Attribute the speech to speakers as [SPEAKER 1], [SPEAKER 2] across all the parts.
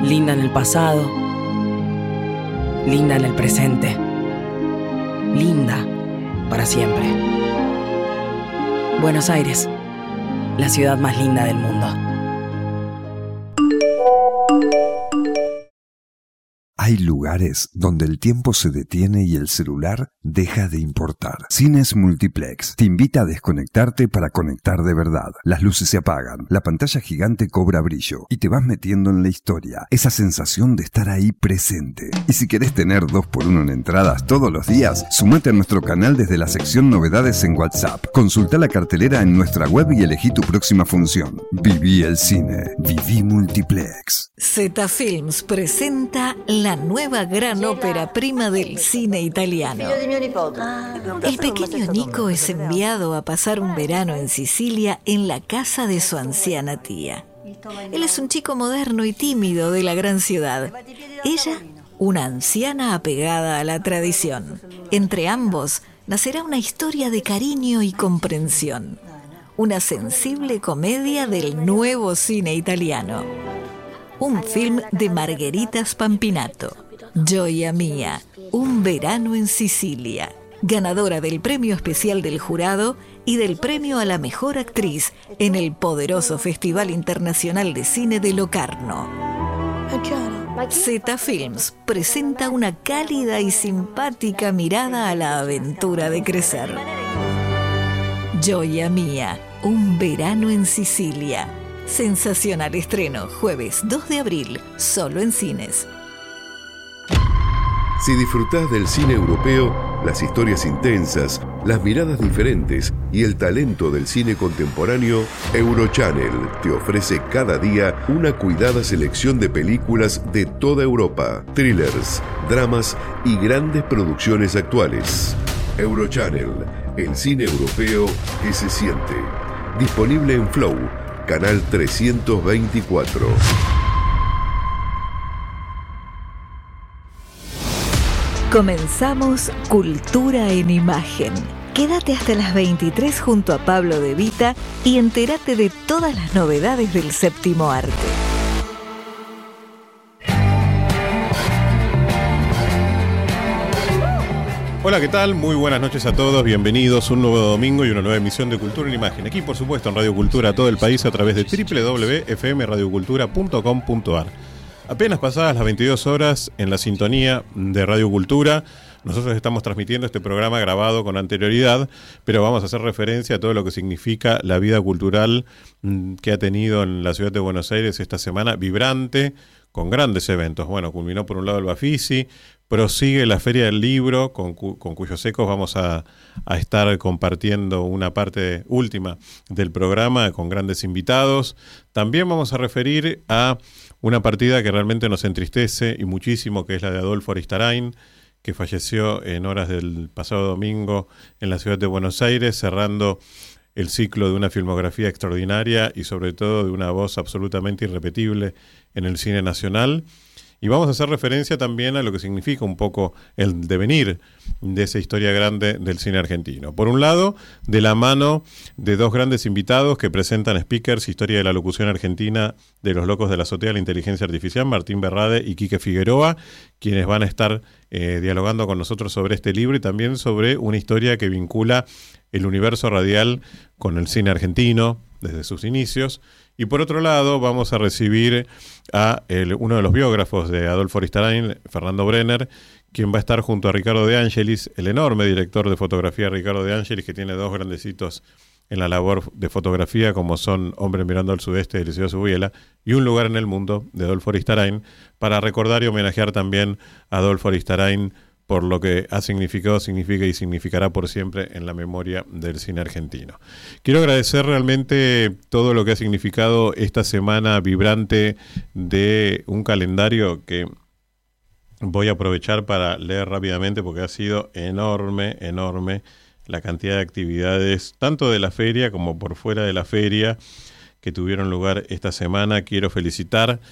[SPEAKER 1] linda en el pasado, linda en el presente, linda para siempre. Buenos Aires, la ciudad más linda del mundo.
[SPEAKER 2] Hay lugares donde el tiempo se detiene y el celular deja de importar. Cines Multiplex te invita a desconectarte para conectar de verdad. Las luces se apagan, la pantalla gigante cobra brillo y te vas metiendo en la historia. Esa sensación de estar ahí presente. Y si querés tener 2x1 en entradas todos los días, sumate a nuestro canal desde la sección Novedades en WhatsApp. Consulta la cartelera en nuestra web y elegí tu próxima función. Viví el cine. Viví Multiplex.
[SPEAKER 3] Z Films presenta la nueva gran ópera prima del cine italiano. El pequeño Nico es enviado a pasar un verano en Sicilia en la casa de su anciana tía. Él es un chico moderno y tímido de la gran ciudad. Ella, una anciana apegada a la tradición. Entre ambos nacerá una historia de cariño y comprensión. Una sensible comedia del nuevo cine italiano. Un film de Margherita Spampinato. Gioia Mia, un verano en Sicilia. Ganadora del premio especial del jurado y del premio a la mejor actriz en el poderoso Festival Internacional de Cine de Locarno. Z Films presenta una cálida y simpática mirada a la aventura de crecer. Gioia Mia, un verano en Sicilia. Sensacional estreno, jueves 2 de abril, solo en cines.
[SPEAKER 4] Si disfrutás del cine europeo, las historias intensas, las miradas diferentes y el talento del cine contemporáneo, Eurochannel te ofrece cada día una cuidada selección de películas de toda Europa, thrillers, dramas y grandes producciones actuales. Eurochannel, el cine europeo que se siente. Disponible en Flow, canal 324.
[SPEAKER 3] Comenzamos Cultura en Imagen. Quédate hasta las 23 junto a Pablo De Vita y entérate de todas las novedades del séptimo arte.
[SPEAKER 5] Hola, ¿qué tal? Muy buenas noches a todos, bienvenidos un nuevo domingo y una nueva emisión de Cultura en Imagen. Aquí, por supuesto, en Radio Cultura a todo el país a través de www.fmradiocultura.com.ar. Apenas pasadas las 22 horas en la sintonía de Radio Cultura, nosotros estamos transmitiendo este programa grabado con anterioridad, pero vamos a hacer referencia a todo lo que significa la vida cultural que ha tenido en la ciudad de Buenos Aires esta semana, vibrante, con grandes eventos. Bueno, culminó por un lado el Bafisi, prosigue la Feria del Libro, con cuyos ecos vamos a estar compartiendo una parte última del programa con grandes invitados. También vamos a referir a una partida que realmente nos entristece y muchísimo, que es la de Adolfo Aristarain, que falleció en horas del pasado domingo en la ciudad de Buenos Aires, cerrando el ciclo de una filmografía extraordinaria y sobre todo de una voz absolutamente irrepetible en el cine nacional. Y vamos a hacer referencia también a lo que significa un poco el devenir de esa historia grande del cine argentino. Por un lado, de la mano de dos grandes invitados que presentan speakers, Historia de la Locución Argentina de los Locos de la Azotea de la Inteligencia Artificial, Martín Berrade y Quique Figueroa, quienes van a estar dialogando con nosotros sobre este libro y también sobre una historia que vincula el universo radial con el cine argentino desde sus inicios. Y por otro lado vamos a recibir a uno de los biógrafos de Adolfo Aristarain, Fernando Brenner, quien va a estar junto a Ricardo De Angelis, el enorme director de fotografía Ricardo De Angelis, que tiene dos grandecitos en la labor de fotografía, como son Hombre mirando al sudeste de Eliseo Subiela y Un lugar en el mundo de Adolfo Aristarain, para recordar y homenajear también a Adolfo Aristarain por lo que ha significado, significa y significará por siempre en la memoria del cine argentino. Quiero agradecer realmente todo lo que ha significado esta semana vibrante de un calendario que voy a aprovechar para leer rápidamente porque ha sido enorme la cantidad de actividades, tanto de la feria como por fuera de la feria, que tuvieron lugar esta semana. Quiero felicitar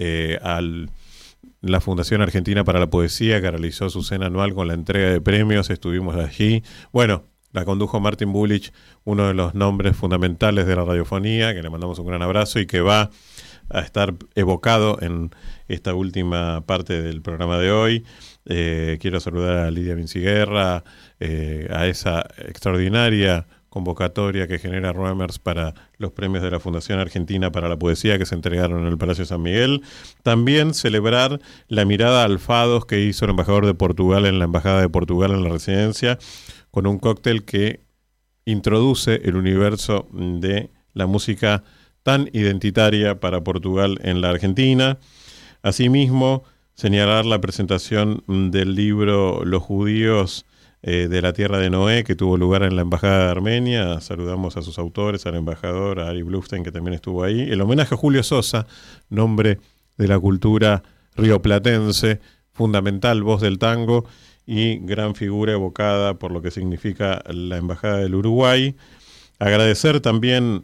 [SPEAKER 5] la Fundación Argentina para la Poesía, que realizó su cena anual con la entrega de premios. Estuvimos allí. Bueno, la condujo Martin Bulich, uno de los nombres fundamentales de la radiofonía, que le mandamos un gran abrazo y que va a estar evocado en esta última parte del programa de hoy. Quiero saludar a Lidia Vinciguerra, a esa extraordinaria convocatoria que genera Reumers para los premios de la Fundación Argentina para la Poesía que se entregaron en el Palacio San Miguel. También celebrar la mirada al Fados que hizo el embajador de Portugal en la Embajada de Portugal en la residencia, con un cóctel que introduce el universo de la música tan identitaria para Portugal en la Argentina. Asimismo, señalar la presentación del libro Los judíos de la tierra de Noé, que tuvo lugar en la Embajada de Armenia. Saludamos a sus autores, al embajador, a Ari Blufstein, que también estuvo ahí. El homenaje a Julio Sosa, nombre de la cultura rioplatense, fundamental voz del tango y gran figura evocada por lo que significa la Embajada del Uruguay. Agradecer también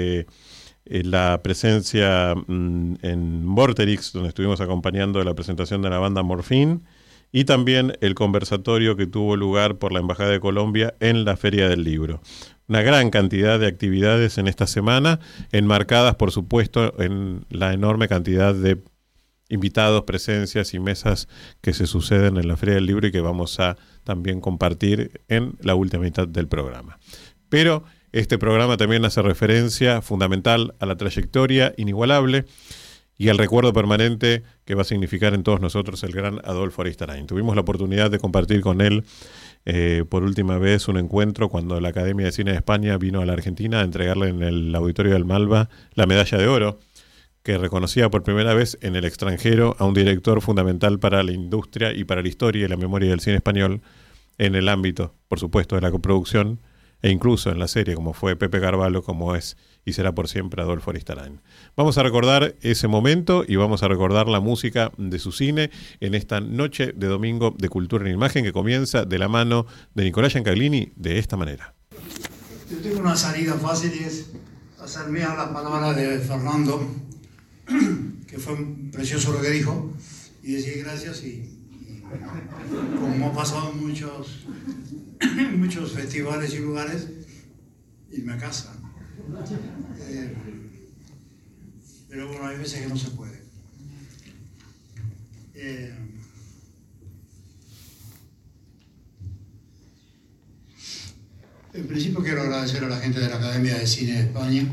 [SPEAKER 5] la presencia en Vorterix, donde estuvimos acompañando la presentación de la banda Morfín, y también el conversatorio que tuvo lugar por la Embajada de Colombia en la Feria del Libro. Una gran cantidad de actividades en esta semana, enmarcadas, por supuesto, en la enorme cantidad de invitados, presencias y mesas que se suceden en la Feria del Libro y que vamos a también compartir en la última mitad del programa. Pero este programa también hace referencia fundamental a la trayectoria inigualable y al recuerdo permanente que va a significar en todos nosotros el gran Adolfo Aristarain. Tuvimos la oportunidad de compartir con él por última vez un encuentro cuando la Academia de Cine de España vino a la Argentina a entregarle en el Auditorio del Malva la medalla de oro, que reconocía por primera vez en el extranjero a un director fundamental para la industria y para la historia y la memoria del cine español en el ámbito, por supuesto, de la coproducción e incluso en la serie, como fue Pepe Carvalho, como es y será por siempre Adolfo Aristarain. Vamos a recordar ese momento y vamos a recordar la música de su cine en esta noche de domingo de Cultura en Imagen, que comienza de la mano de Nicolás Giancaglini de esta manera.
[SPEAKER 6] Yo tengo una salida fácil y es hacer mía las palabras de Fernando, que fue precioso lo que dijo, y decir gracias y como ha pasado en muchos festivales y lugares, irme a casa. Pero bueno, hay veces que no se puede. En principio quiero agradecer a la gente de la Academia de Cine de España,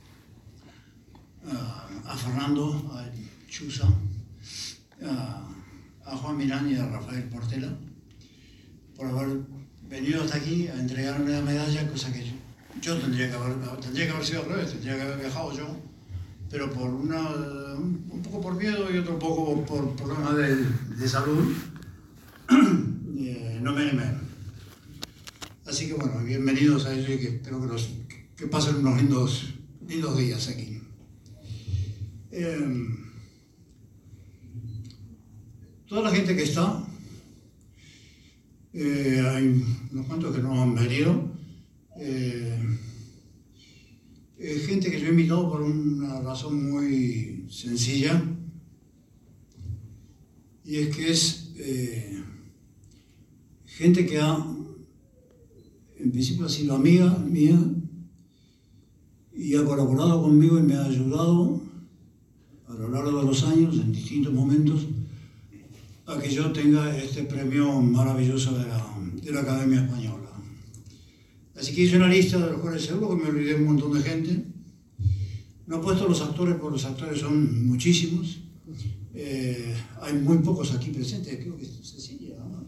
[SPEAKER 6] a Fernando, a Chusa, a Juan Milán y a Rafael Portela por haber venido hasta aquí a entregarme la medalla, cosa que yo tendría que haber sido al revés, tendría que haber viajado yo, pero por un poco por miedo y otro poco por problemas de salud, no me animé. Así que bueno, bienvenidos a ellos y que espero que pasen unos lindos días aquí. Toda la gente que está, hay unos cuantos que no han venido, gente que yo he invitado por una razón muy sencilla, y es que es gente que en principio ha sido amiga mía y ha colaborado conmigo y me ha ayudado a lo largo de los años, en distintos momentos, a que yo tenga este premio maravilloso de la Academia Española. Así que hice una lista de los cuales seguro que me olvidé un montón de gente. No he puesto los actores porque los actores son muchísimos. Hay muy pocos aquí presentes, creo que Cecilia, ¿no?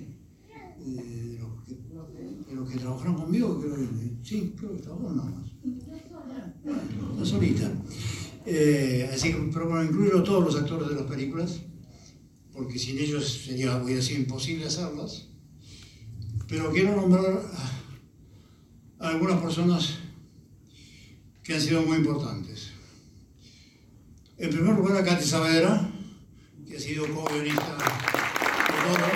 [SPEAKER 6] De los que trabajaron conmigo, creo que trabajaron nada más. Está solita. Así que, pero bueno, incluyo a todos los actores de las películas, porque sin ellos hubiera sido imposible hacerlas. Pero quiero nombrar a algunas personas que han sido muy importantes. En primer lugar, a Katy Saavedra, que ha sido co-guionista de todo.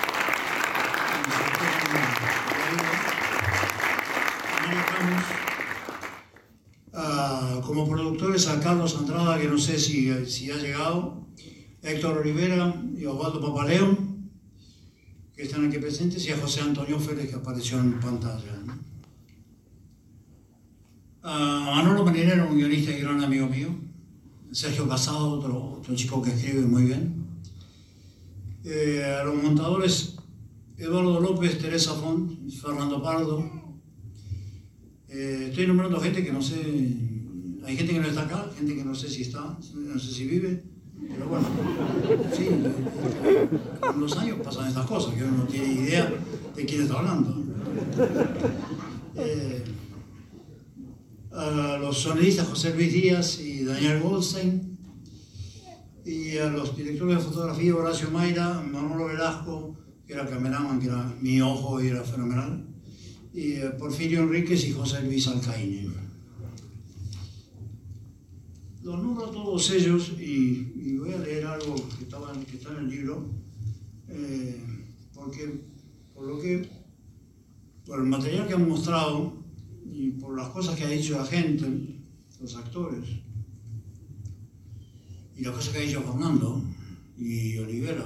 [SPEAKER 6] Como productores a Carlos Andrada, que no sé si ha llegado, Héctor Olivera y Osvaldo Papaleo, que están aquí presentes, y a José Antonio Félix, que apareció en pantalla. A Manolo Marinero, un guionista y gran amigo mío, Sergio Casado, otro chico que escribe muy bien. A los montadores, Eduardo López, Teresa Font, Fernando Pardo. Estoy nombrando gente que no sé, hay gente que no está acá, gente que no sé si está, no sé si vive, pero bueno, sí, con los años pasan estas cosas, que uno no tiene idea de quién está hablando. A los sonidistas José Luis Díaz y Daniel Goldstein, y a los directores de fotografía Horacio Mayra, Manolo Velasco, que era cameraman, que era mi ojo y era fenomenal, y Porfirio Enríquez y José Luis Alcaine. Los nombro a todos ellos y voy a leer algo que está en el libro, porque por el material que han mostrado y por las cosas que ha dicho la gente, los actores, y las cosas que ha dicho Fernando y Olivera,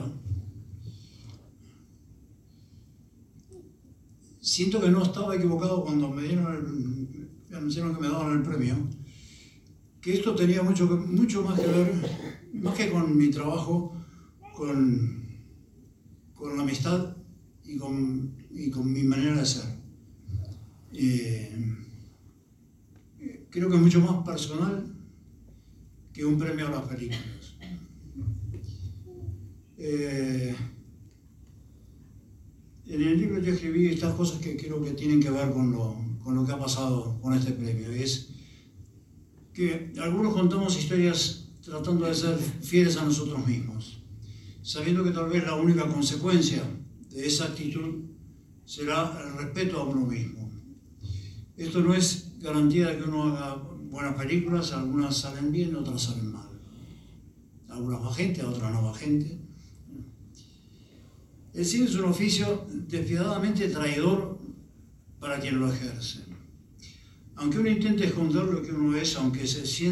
[SPEAKER 6] siento que no estaba equivocado cuando me anunciaron que me daban el premio, que esto tenía mucho más que ver, más que con mi trabajo, con la amistad y con mi manera de ser. Creo que es mucho más personal que un premio a las películas. En el libro yo escribí estas cosas que creo que tienen que ver con lo que ha pasado con este premio. Es que algunos contamos historias tratando de ser fieles a nosotros mismos, sabiendo que tal vez la única consecuencia de esa actitud será el respeto a uno mismo. Esto no es garantía de que uno haga buenas películas, algunas salen bien, otras salen mal. Algunas va gente, otras no va gente. El cine es un oficio despiadadamente traidor para quien lo ejerce. Aunque uno intente esconder lo que uno es, aunque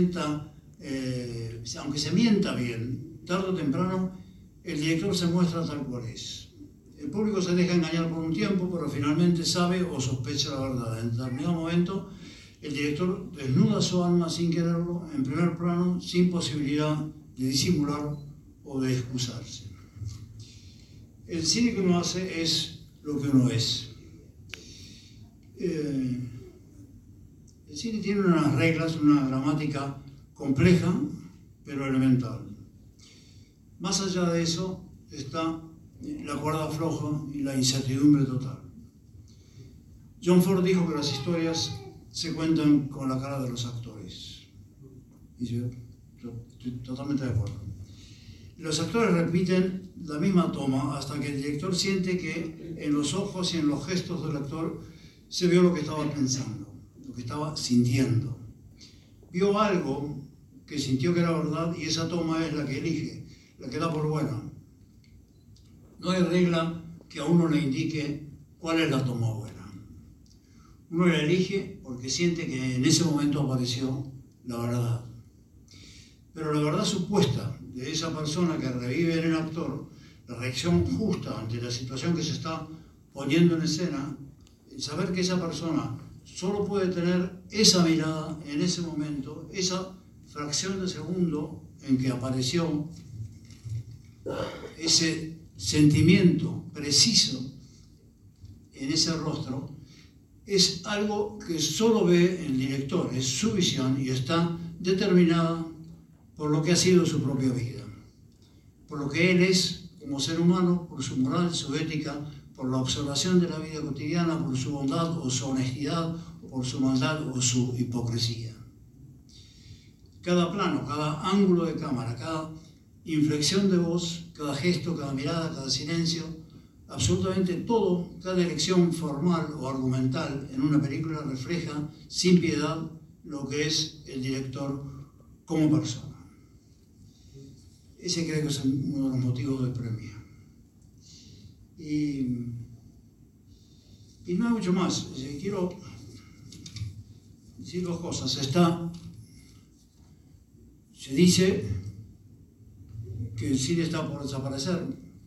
[SPEAKER 6] se mienta bien, tarde o temprano el director se muestra tal cual es. El público se deja engañar por un tiempo, pero finalmente sabe o sospecha la verdad. En determinado momento, el director desnuda su alma sin quererlo, en primer plano, sin posibilidad de disimular o de excusarse. El cine que uno hace es lo que uno es. El cine tiene unas reglas, una gramática compleja, pero elemental. Más allá de eso está la cuerda floja y la incertidumbre total. John Ford dijo que las historias se cuentan con la cara de los actores. Y yo estoy totalmente de acuerdo. Los actores repiten la misma toma hasta que el director siente que en los ojos y en los gestos del actor se vio lo que estaba pensando, lo que estaba sintiendo. Vio algo que sintió que era verdad y esa toma es la que elige, la que da por buena. No hay regla que a uno le indique cuál es la toma buena. Uno la elige porque siente que en ese momento apareció la verdad. Pero la verdad supuesta de esa persona que revive en el actor, la reacción justa ante la situación que se está poniendo en escena, el saber que esa persona solo puede tener esa mirada en ese momento, esa fracción de segundo en que apareció ese sentimiento preciso en ese rostro, es algo que solo ve el director, es su visión y está determinada por lo que ha sido su propia vida, por lo que él es como ser humano, por su moral, su ética, por la observación de la vida cotidiana, por su bondad o su honestidad, por su maldad o su hipocresía. Cada plano, cada ángulo de cámara, cada inflexión de voz, cada gesto, cada mirada, cada silencio, absolutamente todo, cada elección formal o argumental en una película refleja sin piedad lo que es el director como persona. Ese creo que es uno de los motivos del premio. Y no hay mucho más. Quiero decir dos cosas. Se dice que el cine está por desaparecer.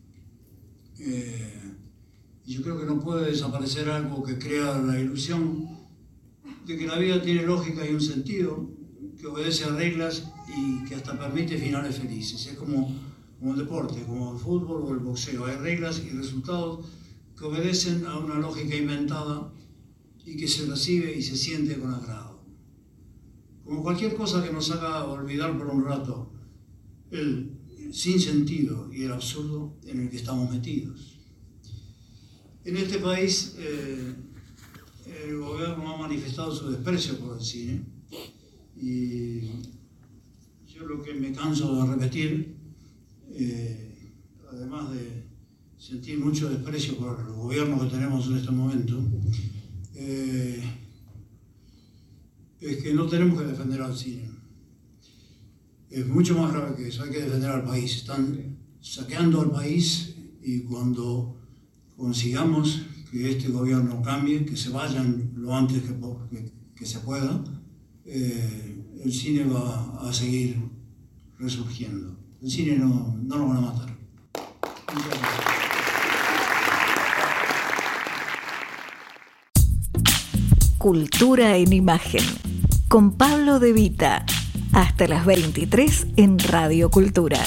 [SPEAKER 6] Y yo creo que no puede desaparecer algo que crea la ilusión de que la vida tiene lógica y un sentido, que obedece a reglas y que hasta permite finales felices. Es como el deporte, como el fútbol o el boxeo. Hay reglas y resultados que obedecen a una lógica inventada y que se recibe y se siente con agrado. Como cualquier cosa que nos haga olvidar por un rato el sinsentido y el absurdo en el que estamos metidos. En este país el gobierno ha manifestado su desprecio por el cine y yo lo que me canso de repetir, además de sentir mucho desprecio por el gobierno que tenemos en este momento, es que no tenemos que defender al cine. Es mucho más grave que eso, hay que defender al país. Están saqueando al país y cuando consigamos que este gobierno cambie, que se vayan lo antes que se pueda, el cine va a seguir resurgiendo. El cine no lo van a matar. Muchas gracias.
[SPEAKER 3] Cultura en Imagen, con Pablo De Vita, hasta las 23 en Radio Cultura.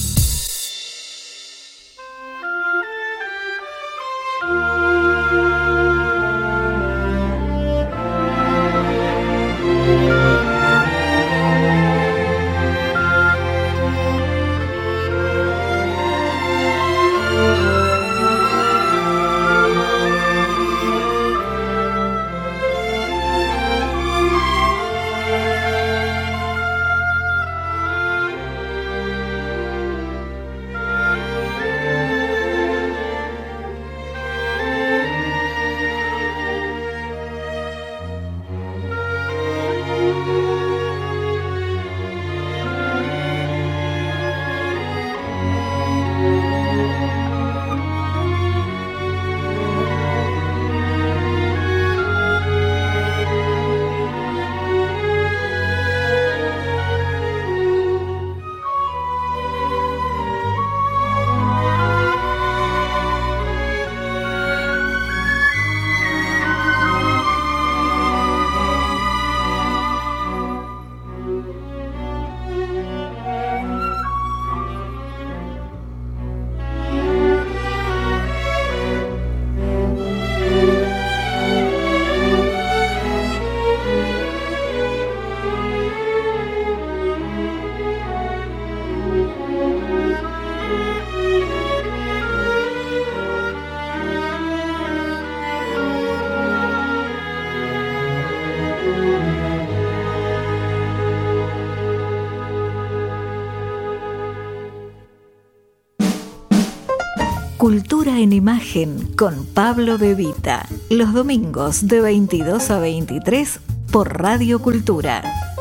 [SPEAKER 3] Cultura en Imagen con Pablo De Vita, los domingos de 22 a 23 por Radio Cultura.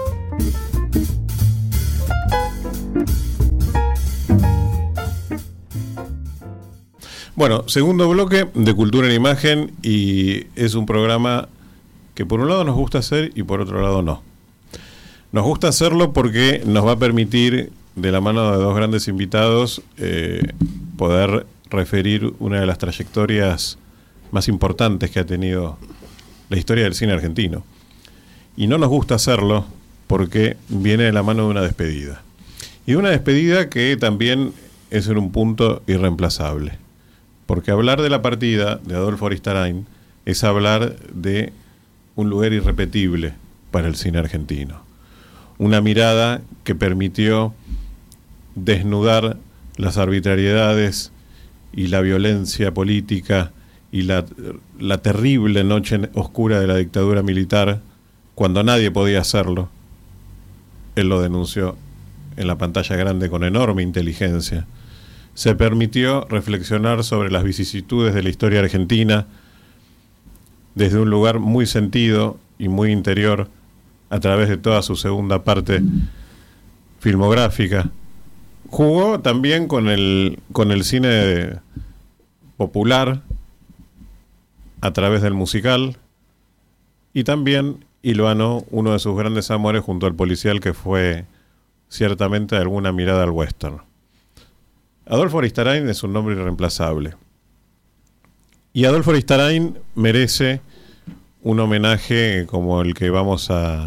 [SPEAKER 5] Bueno, segundo bloque de Cultura en Imagen, y es un programa que por un lado nos gusta hacer y por otro lado no. Nos gusta hacerlo porque nos va a permitir, de la mano de dos grandes invitados, poder referir una de las trayectorias más importantes que ha tenido la historia del cine argentino. Y no nos gusta hacerlo porque viene de la mano de una despedida. Y de una despedida que también es en un punto irreemplazable. Porque hablar de la partida de Adolfo Aristarain es hablar de un lugar irrepetible para el cine argentino. Una mirada que permitió desnudar las arbitrariedades y la violencia política y la terrible noche oscura de la dictadura militar, cuando nadie podía hacerlo. Él lo denunció en la pantalla grande con enorme inteligencia. Se permitió reflexionar sobre las vicisitudes de la historia argentina desde un lugar muy sentido y muy interior, a través de toda su segunda parte filmográfica. Jugó también con el cine popular a través del musical, y también hilvanó uno de sus grandes amores junto al policial, que fue ciertamente alguna mirada al western. Adolfo Aristarain es un nombre irreemplazable, y Adolfo Aristarain merece un homenaje como el que vamos a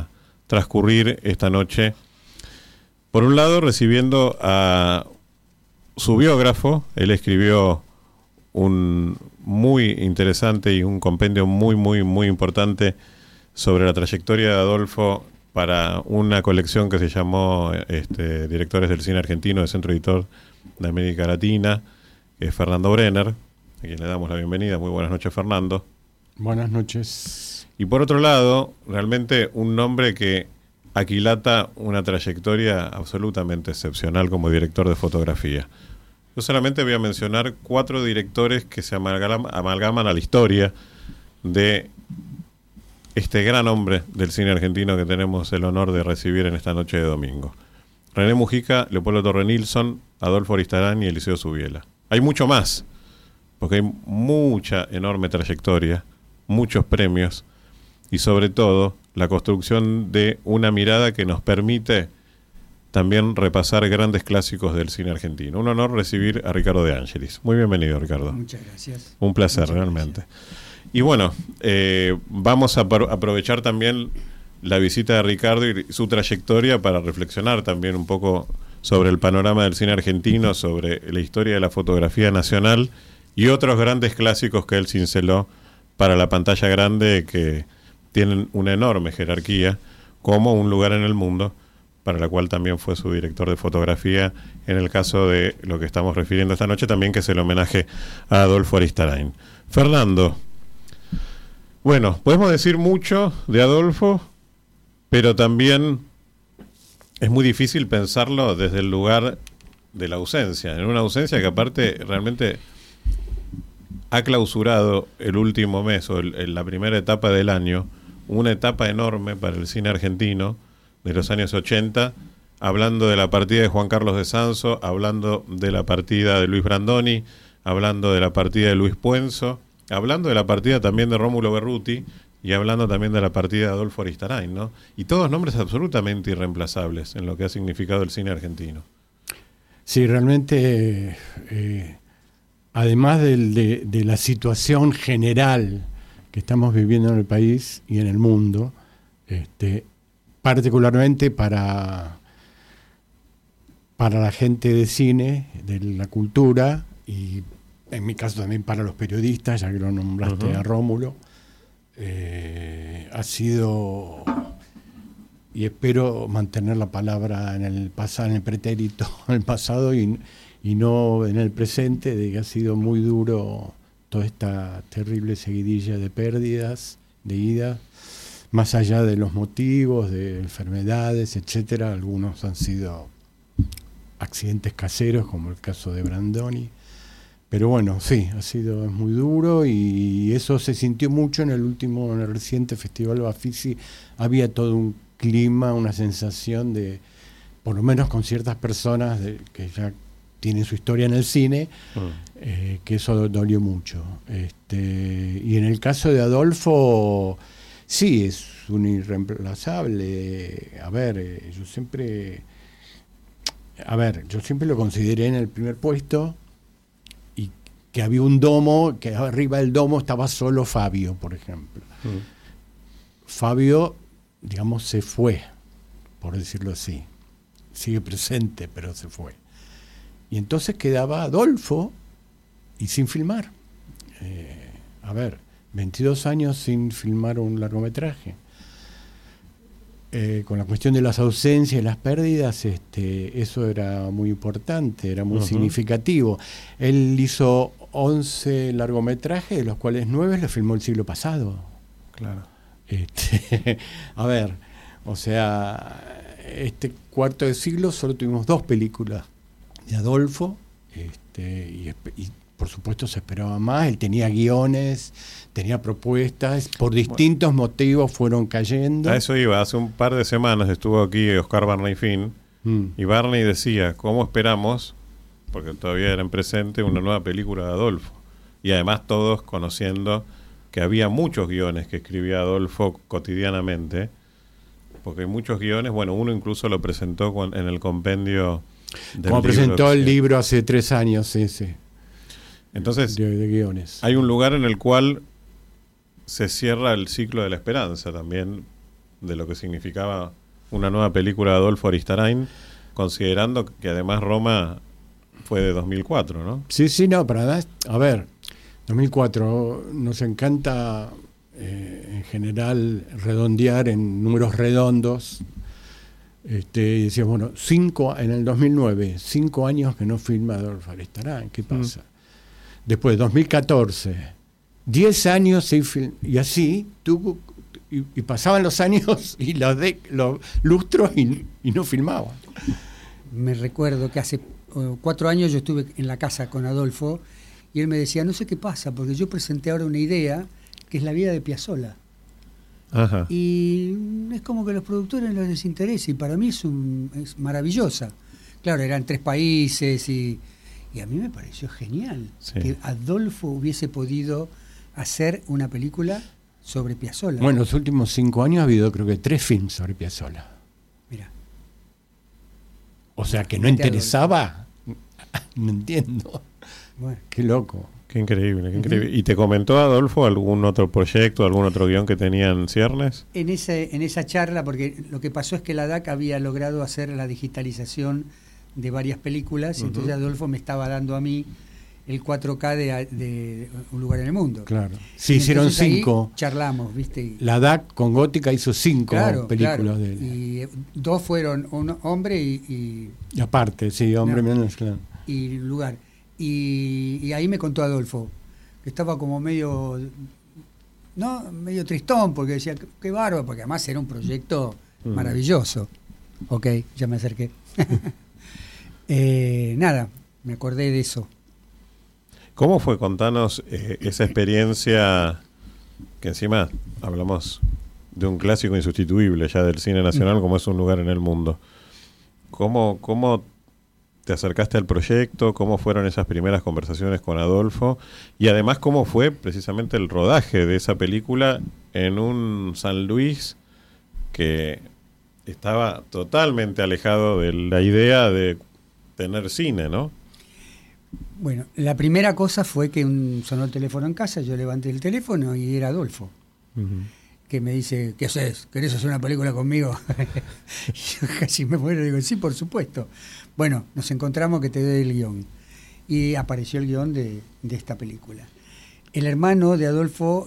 [SPEAKER 5] transcurrir esta noche. Por un lado, recibiendo a su biógrafo. Él escribió un muy interesante y un compendio muy importante sobre la trayectoria de Adolfo para una colección que se llamó Directores del Cine Argentino, de Centro Editor de América Latina, que es Fernando Brenner, a quien le damos la bienvenida. Muy buenas noches, Fernando.
[SPEAKER 7] Buenas noches.
[SPEAKER 5] Y por otro lado, realmente un nombre que aquilata una trayectoria absolutamente excepcional como director de fotografía. Yo solamente voy a mencionar 4 directores que se amalgaman a la historia de este gran hombre del cine argentino que tenemos el honor de recibir en esta noche de domingo. René Mujica, Leopoldo Torre Nilsson, Adolfo Aristarán y Eliseo Subiela. Hay mucho más, porque hay mucha enorme trayectoria, muchos premios y sobre todo la construcción de una mirada que nos permite también repasar grandes clásicos del cine argentino. Un honor recibir a Ricardo De Angelis. Muy bienvenido, Ricardo.
[SPEAKER 7] Muchas gracias.
[SPEAKER 5] Un placer,
[SPEAKER 7] Muchas
[SPEAKER 5] realmente.
[SPEAKER 7] Gracias.
[SPEAKER 5] Y bueno, vamos a aprovechar también la visita de Ricardo y su trayectoria para reflexionar también un poco sobre el panorama del cine argentino, sobre la historia de la fotografía nacional y otros grandes clásicos que él cinceló para la pantalla grande, que tienen una enorme jerarquía, como Un lugar en el mundo, para la cual también fue su director de fotografía, en el caso de lo que estamos refiriendo esta noche también, que es el homenaje a Adolfo Aristarán. Fernando, bueno, podemos decir mucho de Adolfo, pero también es muy difícil pensarlo desde el lugar de la ausencia, en una ausencia que aparte realmente ha clausurado el último mes o la primera etapa del año, una etapa enorme para el cine argentino de los años 80, hablando de la partida de Juan Carlos de Sanso, hablando de la partida de Luis Brandoni, hablando de la partida de Luis Puenzo, hablando de la partida también de Rómulo Berruti y hablando también de la partida de Adolfo Aristarán, ¿no? Y todos nombres absolutamente irreemplazables en lo que ha significado el cine argentino.
[SPEAKER 7] Sí, realmente, además de la situación general que estamos viviendo en el país y en el mundo, particularmente para la gente de cine, de la cultura, y en mi caso también para los periodistas, ya que lo nombraste a Rómulo, ha sido, y espero mantener la palabra en el pasado, en el pretérito, en el pasado y no en el presente, de que ha sido muy duro toda esta terrible seguidilla de pérdidas, de idas, más allá de los motivos, de enfermedades, etcétera. Algunos han sido accidentes caseros, como el caso de Brandoni. Pero bueno, sí, es muy duro, y eso se sintió mucho en el reciente Festival Bafisi. Había todo un clima, una sensación de, por lo menos con ciertas personas que ya tienen su historia en el cine, que eso dolió mucho. Y en el caso de Adolfo, sí, es un irreemplazable. Yo siempre lo consideré en el primer puesto, y que había un domo, que arriba del domo estaba solo Fabio, por ejemplo. Fabio, digamos, se fue, por decirlo así. Sigue presente, pero se fue. Y entonces quedaba Adolfo y sin filmar. 22 años sin filmar un largometraje. Con la cuestión de las ausencias y las pérdidas, eso era muy importante, era muy significativo. Él hizo 11 largometrajes, de los cuales 9 los filmó el siglo pasado.
[SPEAKER 5] Claro.
[SPEAKER 7] Este cuarto de siglo solo tuvimos 2 películas de Adolfo, y por supuesto se esperaba más. Él tenía guiones, tenía propuestas, por distintos motivos fueron cayendo.
[SPEAKER 5] A eso iba. Hace un par de semanas estuvo aquí Oscar Barney Finn, y Barney decía, ¿cómo esperamos? Porque todavía era en presente una nueva película de Adolfo. Y además todos conociendo que había muchos guiones que escribía Adolfo cotidianamente, porque hay muchos guiones. Bueno, uno incluso lo presentó en el compendio del
[SPEAKER 7] como
[SPEAKER 5] libro,
[SPEAKER 7] presentó el libro hace 3 años, ese.
[SPEAKER 5] Entonces,
[SPEAKER 7] de guiones.
[SPEAKER 5] Hay un lugar en el cual se cierra el ciclo de la esperanza también de lo que significaba una nueva película de Adolfo Aristarain, considerando que además Roma fue de 2004, ¿no?
[SPEAKER 7] Sí, no, pero además, a ver, 2004, nos encanta en general redondear en números redondos. Y decíamos, bueno, en el 2009, 5 años que no filma Adolfo Aristarain, ¿qué pasa? Después, 2014, 10 años y así, y pasaban los años y los lustros y no filmaban.
[SPEAKER 8] Me recuerdo que hace 4 años yo estuve en la casa con Adolfo y él me decía, no sé qué pasa, porque yo presenté ahora una idea que es la vida de Piazzolla.
[SPEAKER 5] Ajá.
[SPEAKER 8] Y es como que a los productores les interesa y para mí es maravillosa. Claro, eran 3 países y a mí me pareció genial que Adolfo hubiese podido hacer una película sobre Piazzolla.
[SPEAKER 7] Bueno, los últimos 5 años ha habido creo que 3 films sobre Piazzolla.
[SPEAKER 8] Mira.
[SPEAKER 7] O sea, que no interesaba. No entiendo.
[SPEAKER 8] Bueno.
[SPEAKER 7] Qué loco.
[SPEAKER 5] Qué increíble, qué increíble. ¿Y te comentó Adolfo algún otro proyecto, algún otro guión que tenía en ciernes?
[SPEAKER 8] En esa charla, porque lo que pasó es que la DAC había logrado hacer la digitalización de varias películas, entonces Adolfo me estaba dando a mí el 4K de Un lugar en el mundo.
[SPEAKER 7] Claro. Sí, hicieron 5.
[SPEAKER 8] Charlamos, ¿viste?
[SPEAKER 7] La DAC con Gótica hizo 5 películas de él.
[SPEAKER 8] Y 2 fueron un hombre y
[SPEAKER 7] aparte, sí, hombre menos, claro.
[SPEAKER 8] Y lugar. Y ahí me contó Adolfo, que estaba como medio tristón, porque decía, qué bárbaro, porque además era un proyecto maravilloso. Ok, ya me acerqué. Nada, me acordé de eso.
[SPEAKER 5] ¿Cómo fue? Contanos esa experiencia, que encima hablamos de un clásico insustituible ya del cine nacional, como es Un lugar en el mundo. ¿Cómo te acercaste al proyecto? ¿Cómo fueron esas primeras conversaciones con Adolfo? Y además, ¿cómo fue precisamente el rodaje de esa película en un San Luis que estaba totalmente alejado de la idea de tener cine, ¿no?
[SPEAKER 8] Bueno, la primera cosa fue que sonó el teléfono en casa, yo levanté el teléfono y era Adolfo, que me dice, ¿qué haces? ¿Querés hacer una película conmigo? Y yo casi me muero y digo, sí, por supuesto. Bueno, nos encontramos, que te doy el guión. Y apareció el guión de esta película. El hermano de Adolfo,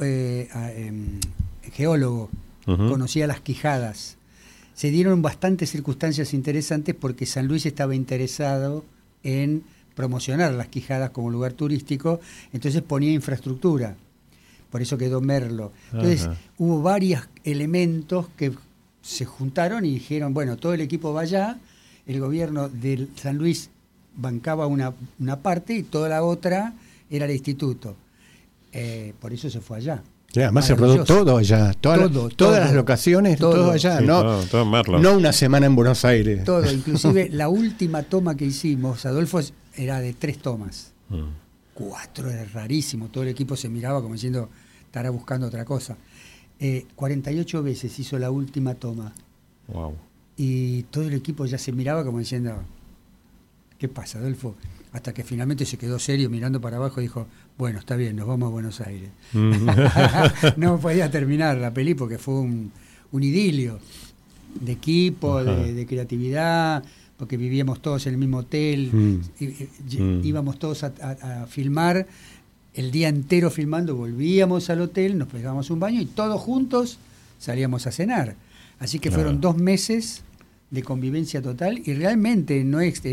[SPEAKER 8] geólogo, conocía las Quijadas. Se dieron bastantes circunstancias interesantes porque San Luis estaba interesado en promocionar las Quijadas como lugar turístico, entonces ponía infraestructura. Por eso quedó Merlo. Entonces hubo varios elementos que se juntaron y dijeron, bueno, todo el equipo va allá, el gobierno de San Luis bancaba una parte y toda la otra era el instituto. Por eso se fue allá.
[SPEAKER 7] Sí, además se rodó todo allá, todas las locaciones, todo allá,
[SPEAKER 5] sí,
[SPEAKER 7] no,
[SPEAKER 5] todo en Merlo.
[SPEAKER 7] No una semana en Buenos Aires.
[SPEAKER 8] Todo, inclusive la última toma que hicimos, Adolfo era de 3 tomas. 4, era rarísimo, todo el equipo se miraba como diciendo, estará buscando otra cosa. 48 veces hizo la última toma.
[SPEAKER 5] Wow.
[SPEAKER 8] Y todo el equipo ya se miraba como diciendo, ¿qué pasa, Adolfo? Hasta que finalmente se quedó serio mirando para abajo y dijo, bueno, está bien, nos vamos a Buenos Aires. No podía terminar la peli porque fue un idilio de equipo, de creatividad, porque vivíamos todos en el mismo hotel, íbamos todos a filmar, el día entero filmando, volvíamos al hotel, nos pegábamos un baño y todos juntos salíamos a cenar. Así que fueron 2 meses de convivencia total y realmente no es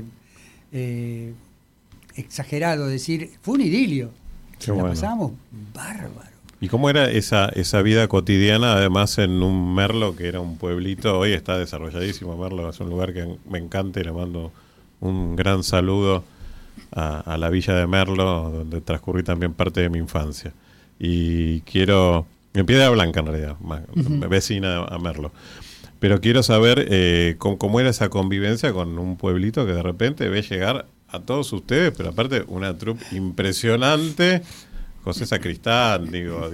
[SPEAKER 8] exagerado decir, fue un idilio. La pasábamos bárbaro.
[SPEAKER 5] ¿Y cómo era esa vida cotidiana, además en un Merlo, que era un pueblito? Hoy está desarrolladísimo Merlo, es un lugar que me encanta y le mando un gran saludo a la villa de Merlo, donde transcurrí también parte de mi infancia. Y quiero, en Piedra Blanca en realidad, vecina a Merlo. Pero quiero saber cómo era esa convivencia con un pueblito que de repente ve llegar a todos ustedes, pero aparte una troupe impresionante. José Sacristán,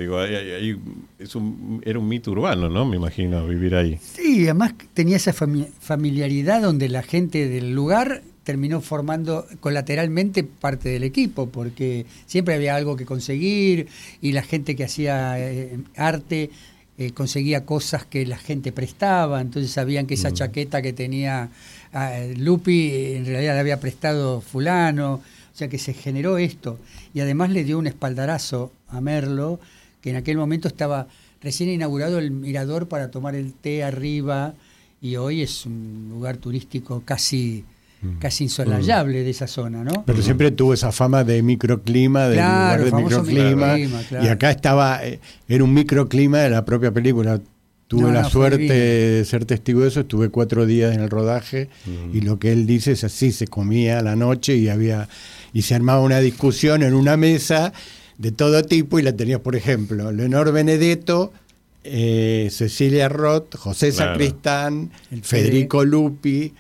[SPEAKER 5] era un mito urbano, ¿no? Me imagino vivir ahí.
[SPEAKER 8] Sí, además tenía esa familiaridad donde la gente del lugar terminó formando colateralmente parte del equipo, porque siempre había algo que conseguir y la gente que hacía arte conseguía cosas que la gente prestaba, entonces sabían que esa chaqueta que tenía Lupi en realidad la había prestado fulano, o sea que se generó esto. Y además le dio un espaldarazo a Merlo, que en aquel momento estaba recién inaugurado el mirador para tomar el té arriba, y hoy es un lugar turístico casi insolayable de esa zona, ¿no?
[SPEAKER 7] Pero siempre tuvo esa fama de microclima, del lugar de microclima, claro. Y acá estaba, era un microclima de la propia película. Tuve la suerte de ser testigo de eso, estuve 4 días en el rodaje, y lo que él dice es así, se comía a la noche y se armaba una discusión en una mesa de todo tipo, y la tenías, por ejemplo, Leonor Benedetto, Cecilia Roth, José Sacristán, Federico Lupi,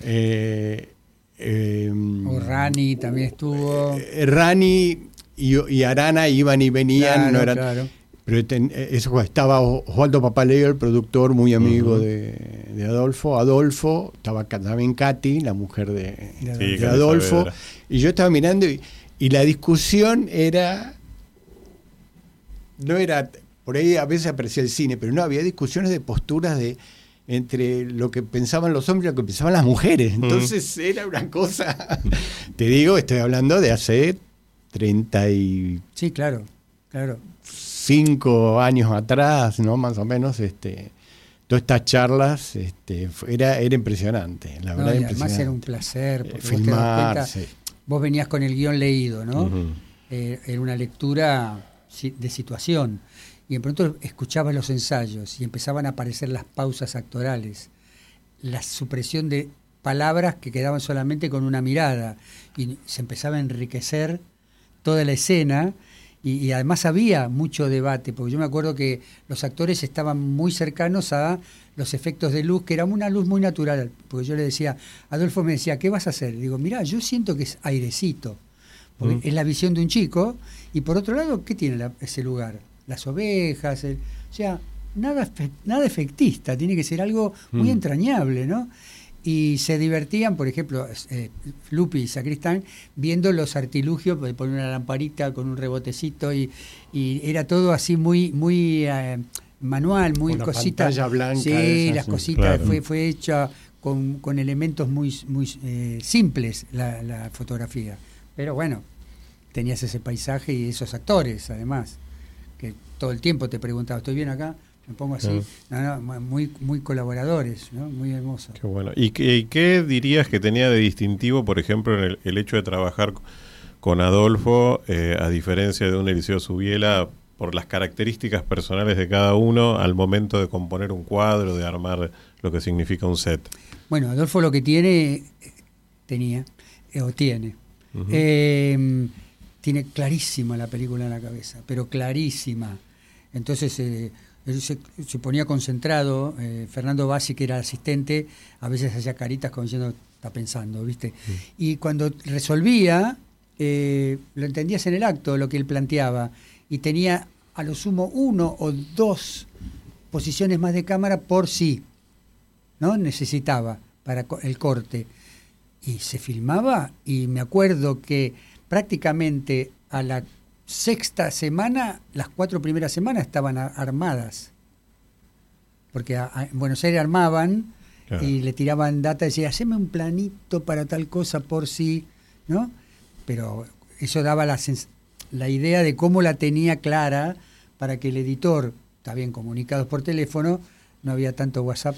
[SPEAKER 8] Rani también estuvo.
[SPEAKER 7] Rani y Arana iban y venían,
[SPEAKER 8] claro,
[SPEAKER 7] no eran.
[SPEAKER 8] Claro.
[SPEAKER 7] Pero eso estaba Osvaldo Papaleo, el productor, muy amigo de Adolfo. Adolfo, estaba también Katy, la mujer de Adolfo. Y yo estaba mirando y la discusión no era, por ahí a veces aparecía el cine, pero no, había discusiones de posturas entre lo que pensaban los hombres y lo que pensaban las mujeres. Entonces era una cosa, te digo, estoy hablando de hace 30 y...
[SPEAKER 8] Sí, claro.
[SPEAKER 7] 5 años atrás, ¿no? Más o menos, todas estas charlas, era impresionante, la verdad.
[SPEAKER 8] Y
[SPEAKER 7] impresionante.
[SPEAKER 8] además era un placer, porque
[SPEAKER 7] filmar,
[SPEAKER 8] vos venías con el guión leído, ¿no? Era una lectura de situación, y de pronto escuchabas los ensayos y empezaban a aparecer las pausas actorales, la supresión de palabras que quedaban solamente con una mirada, y se empezaba a enriquecer toda la escena. Y además había mucho debate, porque yo me acuerdo que los actores estaban muy cercanos a los efectos de luz, que era una luz muy natural, porque yo le decía, Adolfo me decía, ¿qué vas a hacer? Digo, mirá, yo siento que es airecito, porque es la visión de un chico, y por otro lado, ¿qué tiene ese lugar? Las ovejas, o sea, nada efectista, tiene que ser algo muy entrañable, ¿no? Y se divertían, por ejemplo, Lupi y Sacristán, viendo los artilugios de poner una lamparita con un rebotecito, y era todo así muy manual, muy
[SPEAKER 7] una
[SPEAKER 8] cosita.
[SPEAKER 7] Pantalla blanca.
[SPEAKER 8] Sí, las cositas,
[SPEAKER 5] claro.
[SPEAKER 8] fue hecha con elementos muy simples la fotografía. Pero bueno, tenías ese paisaje y esos actores, además, que todo el tiempo te preguntaba, ¿estoy bien acá? Me pongo así, muy colaboradores, ¿no? Muy hermosos.
[SPEAKER 5] Qué bueno. ¿Y qué dirías que tenía de distintivo, por ejemplo, en el hecho de trabajar con Adolfo, a diferencia de un Eliseo Subiela, por las características personales de cada uno al momento de componer un cuadro, de armar lo que significa un set?
[SPEAKER 8] Bueno, Adolfo lo que tiene clarísima la película en la cabeza, pero clarísima. Entonces... él se ponía concentrado. Fernando Bassi, que era asistente, a veces hacía caritas como diciendo, está pensando, ¿viste? Y cuando resolvía, lo entendías en el acto, lo que él planteaba, y tenía a lo sumo 1 o 2 posiciones más de cámara por sí, ¿no? Necesitaba para el corte. Y se filmaba, y me acuerdo que prácticamente a la 6ª semana, las 4 primeras semanas estaban armadas, porque en Buenos Aires armaban, claro, y le tiraban data y decía, haceme un planito para tal cosa por sí, ¿no? Pero eso daba la idea de cómo la tenía clara para que el editor, está bien, comunicados por teléfono, no había tanto WhatsApp,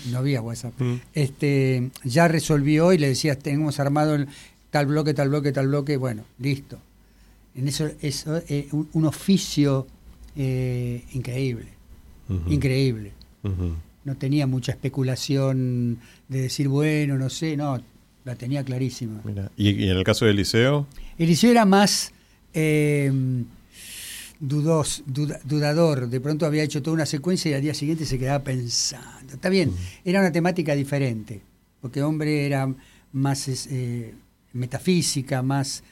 [SPEAKER 8] ya resolvió y le decía, tenemos armado tal bloque, bueno, listo. En eso es un oficio increíble. No tenía mucha especulación de decir, bueno, no sé, no, la tenía clarísima.
[SPEAKER 5] Mira. ¿Y en el caso de Eliseo?
[SPEAKER 8] Eliseo era más dudador. De pronto había hecho toda una secuencia y al día siguiente se quedaba pensando. Está bien, era una temática diferente, porque hombre era más metafísica, más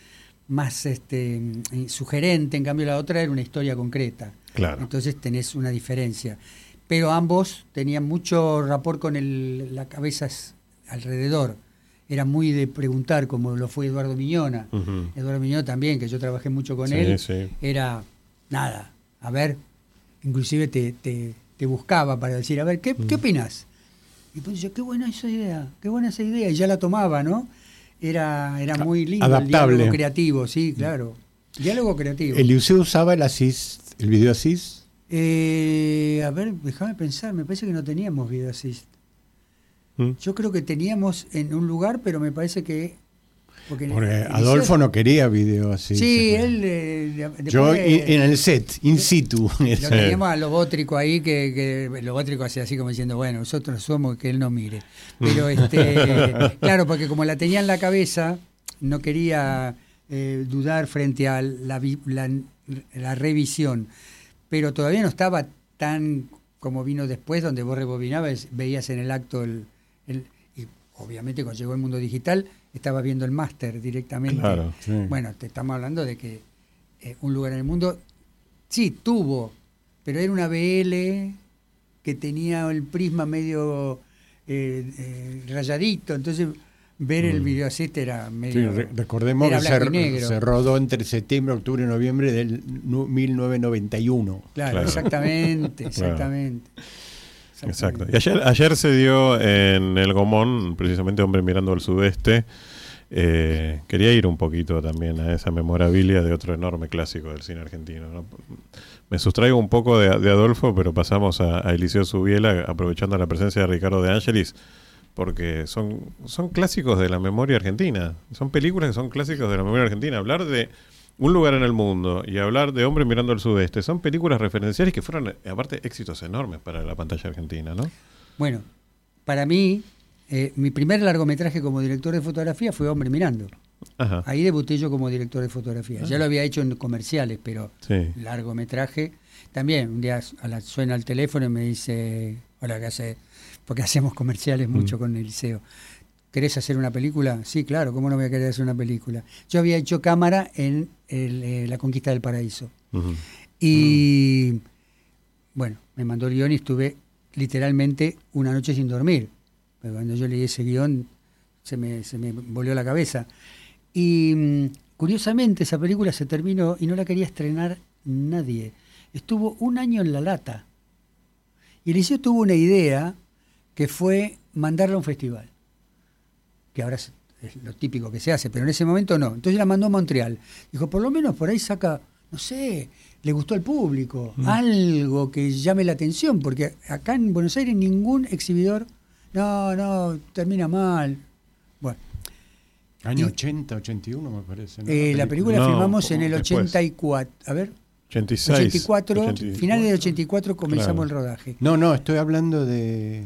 [SPEAKER 8] sugerente, en cambio la otra era una historia concreta.
[SPEAKER 5] Claro.
[SPEAKER 8] Entonces tenés una diferencia. Pero ambos tenían mucho rapport con la cabeza alrededor. Era muy de preguntar, como lo fue Eduardo Miñona. Eduardo Miñona también, que yo trabajé mucho con él. Sí. Era nada. A ver, inclusive te te buscaba para decir, a ver, ¿qué opinás? Y pues yo, qué buena esa idea, y ya la tomaba, ¿no? Era muy lindo.
[SPEAKER 7] Adaptable.
[SPEAKER 8] El diálogo creativo, sí, claro. Diálogo creativo.
[SPEAKER 7] ¿El liceo usaba el assist, el video assist?
[SPEAKER 8] A ver, déjame pensar, me parece que no teníamos video assist. Yo creo que teníamos en un lugar, pero me parece que...
[SPEAKER 7] Porque Adolfo no quería video assist.
[SPEAKER 8] Sí, él...
[SPEAKER 7] Yo en el set, in situ.
[SPEAKER 8] Lo teníamos a Lobótrico ahí, que Lobótrico hacía así como diciendo, bueno, nosotros somos que él no mire. Pero claro, porque como la tenía en la cabeza, no quería dudar frente a la revisión. Pero todavía no estaba tan como vino después, donde vos rebobinabas, veías en el acto y obviamente cuando llegó el mundo digital, estaba viendo el máster directamente.
[SPEAKER 5] Claro, sí.
[SPEAKER 8] Bueno, te estamos hablando de que Un lugar en el mundo, sí, tuvo, pero era una BL que tenía el prisma medio rayadito, entonces ver el videocassette era medio...
[SPEAKER 7] Sí, recordemos
[SPEAKER 8] era
[SPEAKER 7] que se rodó entre septiembre, octubre y noviembre del 1991.
[SPEAKER 8] Claro. Exactamente.
[SPEAKER 5] Exacto. Y ayer se dio en El Gomón, precisamente Hombre mirando al sudeste. Quería ir un poquito también a esa memorabilia de otro enorme clásico del cine argentino, ¿no? Me sustraigo un poco de Adolfo, pero pasamos a Eliseo Subiela, aprovechando la presencia de Ricardo De Angelis, porque son clásicos de la memoria argentina. Son películas que son clásicos de la memoria argentina. Hablar de Un lugar en el mundo y hablar de Hombre mirando al sudeste son películas referenciales que fueron, aparte, éxitos enormes para la pantalla argentina, ¿no?
[SPEAKER 8] Bueno, para mí, mi primer largometraje como director de fotografía fue Hombre mirando.
[SPEAKER 5] Ajá.
[SPEAKER 8] Ahí debuté yo como director de fotografía. Ya lo había hecho en comerciales, pero
[SPEAKER 5] sí.
[SPEAKER 8] Largometraje. También un día suena el teléfono y me dice, hola, ¿qué hace? Porque hacemos comerciales mucho con Eliseo. ¿Querés hacer una película? Sí, claro, ¿cómo no voy a querer hacer una película? Yo había hecho cámara en La Conquista del Paraíso. Y bueno, me mandó el guión y estuve literalmente una noche sin dormir. Pero cuando yo leí ese guión se me volvió la cabeza. Y curiosamente esa película se terminó y no la quería estrenar nadie. Estuvo un año en la lata. Y Eliseo tuvo una idea que fue mandarla a un festival. Que ahora es lo típico que se hace, pero en ese momento no. Entonces la mandó a Montreal. Dijo, por lo menos por ahí saca, no sé, le gustó al público, algo que llame la atención, porque acá en Buenos Aires ningún exhibidor, no, termina mal. Bueno.
[SPEAKER 7] Año 80, 81 me parece, ¿no?
[SPEAKER 8] La película filmamos en el 84, a ver.
[SPEAKER 5] 86.
[SPEAKER 8] 84, finales del 84 comenzamos el rodaje.
[SPEAKER 7] No, estoy hablando del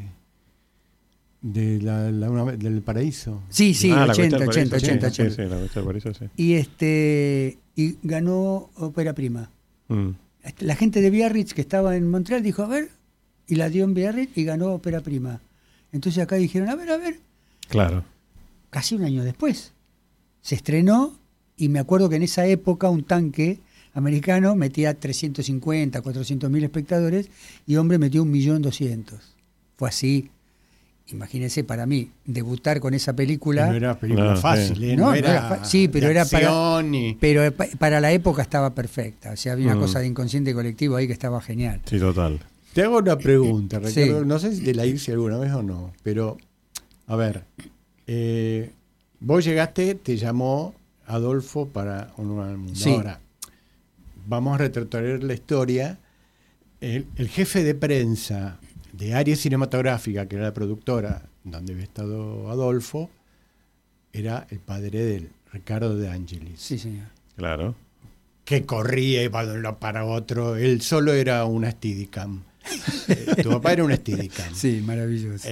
[SPEAKER 7] Paraíso.
[SPEAKER 8] Sí, 80.
[SPEAKER 5] Sí, la Cuesta del Paraíso, sí.
[SPEAKER 8] Y ganó Ópera Prima. La gente de Biarritz que estaba en Montreal dijo, a ver, y la dio en Biarritz y ganó Ópera Prima. Entonces acá dijeron, a ver. Claro. Casi un año después. Se estrenó y me acuerdo que en esa época un tanque americano metía 350, 400.000 espectadores y Hombre metió 1.200.000. Fue así. Imagínense, para mí, debutar con esa película...
[SPEAKER 7] No era película fácil,
[SPEAKER 8] no era sí, pero era pero para la época estaba perfecta. O sea, había una cosa de inconsciente colectivo ahí que estaba genial.
[SPEAKER 5] Sí, total.
[SPEAKER 7] Te hago una pregunta, Ricardo.
[SPEAKER 8] Sí.
[SPEAKER 7] No sé si te la hice alguna vez o no, pero, a ver, vos llegaste, te llamó Adolfo para Un lugar en el mundo.
[SPEAKER 8] Sí.
[SPEAKER 7] Ahora, vamos a retrotraer la historia. El jefe de prensa de Aries Cinematográfica, que era la productora donde había estado Adolfo, era el padre de Ricardo De Angelis.
[SPEAKER 8] Sí, señor.
[SPEAKER 5] Claro.
[SPEAKER 7] Que corría y para un lado para otro. Él solo era una Steadicam. Tu papá era una Steadicam.
[SPEAKER 8] Sí, maravilloso.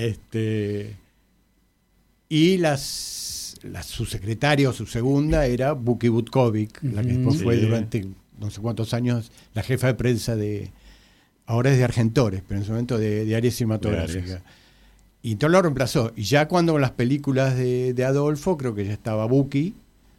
[SPEAKER 7] Y su secretaria o su segunda era Buki Butkovic, la que después fue durante no sé cuántos años la jefa de prensa ahora es de Argentores, pero en su momento de Aries Cinematográfica. Y entonces lo reemplazó. Y ya cuando en las películas de Adolfo, creo que ya estaba Buki.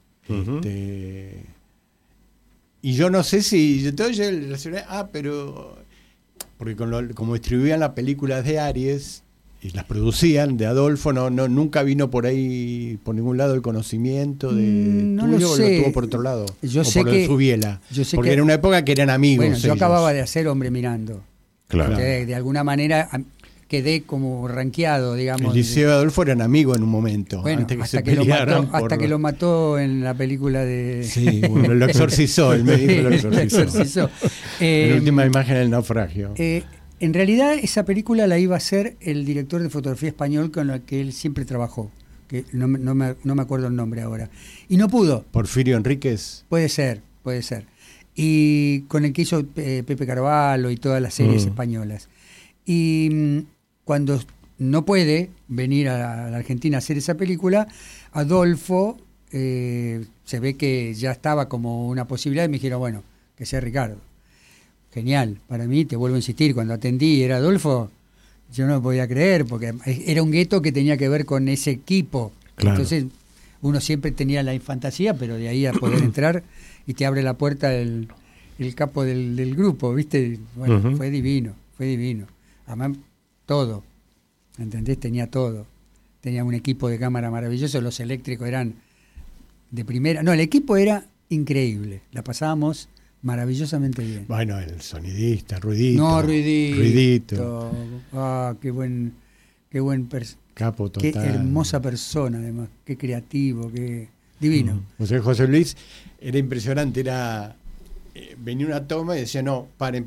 [SPEAKER 7] Y yo no sé si... Entonces yo relacioné, pero... Porque como distribuían las películas de Aries y las producían de Adolfo, nunca vino por ahí, por ningún lado, el conocimiento de
[SPEAKER 8] no
[SPEAKER 7] tuyo,
[SPEAKER 8] lo sé.
[SPEAKER 7] Lo tuvo por otro lado.
[SPEAKER 8] Yo
[SPEAKER 7] o
[SPEAKER 8] sé
[SPEAKER 7] por
[SPEAKER 8] que
[SPEAKER 7] Subiela.
[SPEAKER 8] Yo sé
[SPEAKER 7] porque
[SPEAKER 8] que,
[SPEAKER 7] era una época que eran amigos.
[SPEAKER 8] Bueno, yo
[SPEAKER 7] ellos.
[SPEAKER 8] acababa de hacer Hombre mirando.
[SPEAKER 5] Claro.
[SPEAKER 8] De alguna manera quedé como rankeado, digamos.
[SPEAKER 7] El Liceo y Adolfo eran amigos en un momento,
[SPEAKER 8] bueno,
[SPEAKER 7] antes que
[SPEAKER 8] hasta
[SPEAKER 7] se
[SPEAKER 8] que
[SPEAKER 7] pelearan.
[SPEAKER 8] hasta que lo mató en la película de...
[SPEAKER 7] Sí, bueno, lo exorcizó, el médico lo exorcizó.
[SPEAKER 8] exorcizó.
[SPEAKER 7] La última imagen del naufragio.
[SPEAKER 8] En realidad esa película la iba a hacer el director de fotografía español con el que él siempre trabajó, que no me acuerdo el nombre ahora. Y no pudo.
[SPEAKER 7] Porfirio Enríquez.
[SPEAKER 8] Puede ser. Y con el que hizo Pepe Carvalho y todas las series españolas. Y cuando no puede venir a la Argentina a hacer esa película, Adolfo se ve que ya estaba como una posibilidad y me dijeron, bueno, que sea Ricardo. Genial, para mí, te vuelvo a insistir, cuando atendí era Adolfo, yo no me podía creer, porque era un gueto que tenía que ver con ese equipo. Claro. Entonces uno siempre tenía la fantasía, pero de ahí a poder entrar y te abre la puerta el capo del grupo, ¿viste? Bueno, fue divino. Además, todo, ¿entendés? Tenía todo. Tenía un equipo de cámara maravilloso, los eléctricos eran de primera. No, el equipo era increíble, la pasábamos maravillosamente bien.
[SPEAKER 7] Bueno, el sonidista, Ruidito.
[SPEAKER 8] No, Ruidito. Ah, qué buen
[SPEAKER 7] capo total.
[SPEAKER 8] Qué hermosa persona, además. Qué creativo, qué divino.
[SPEAKER 7] José Luis era impresionante. Venía una toma y decía, no, paren.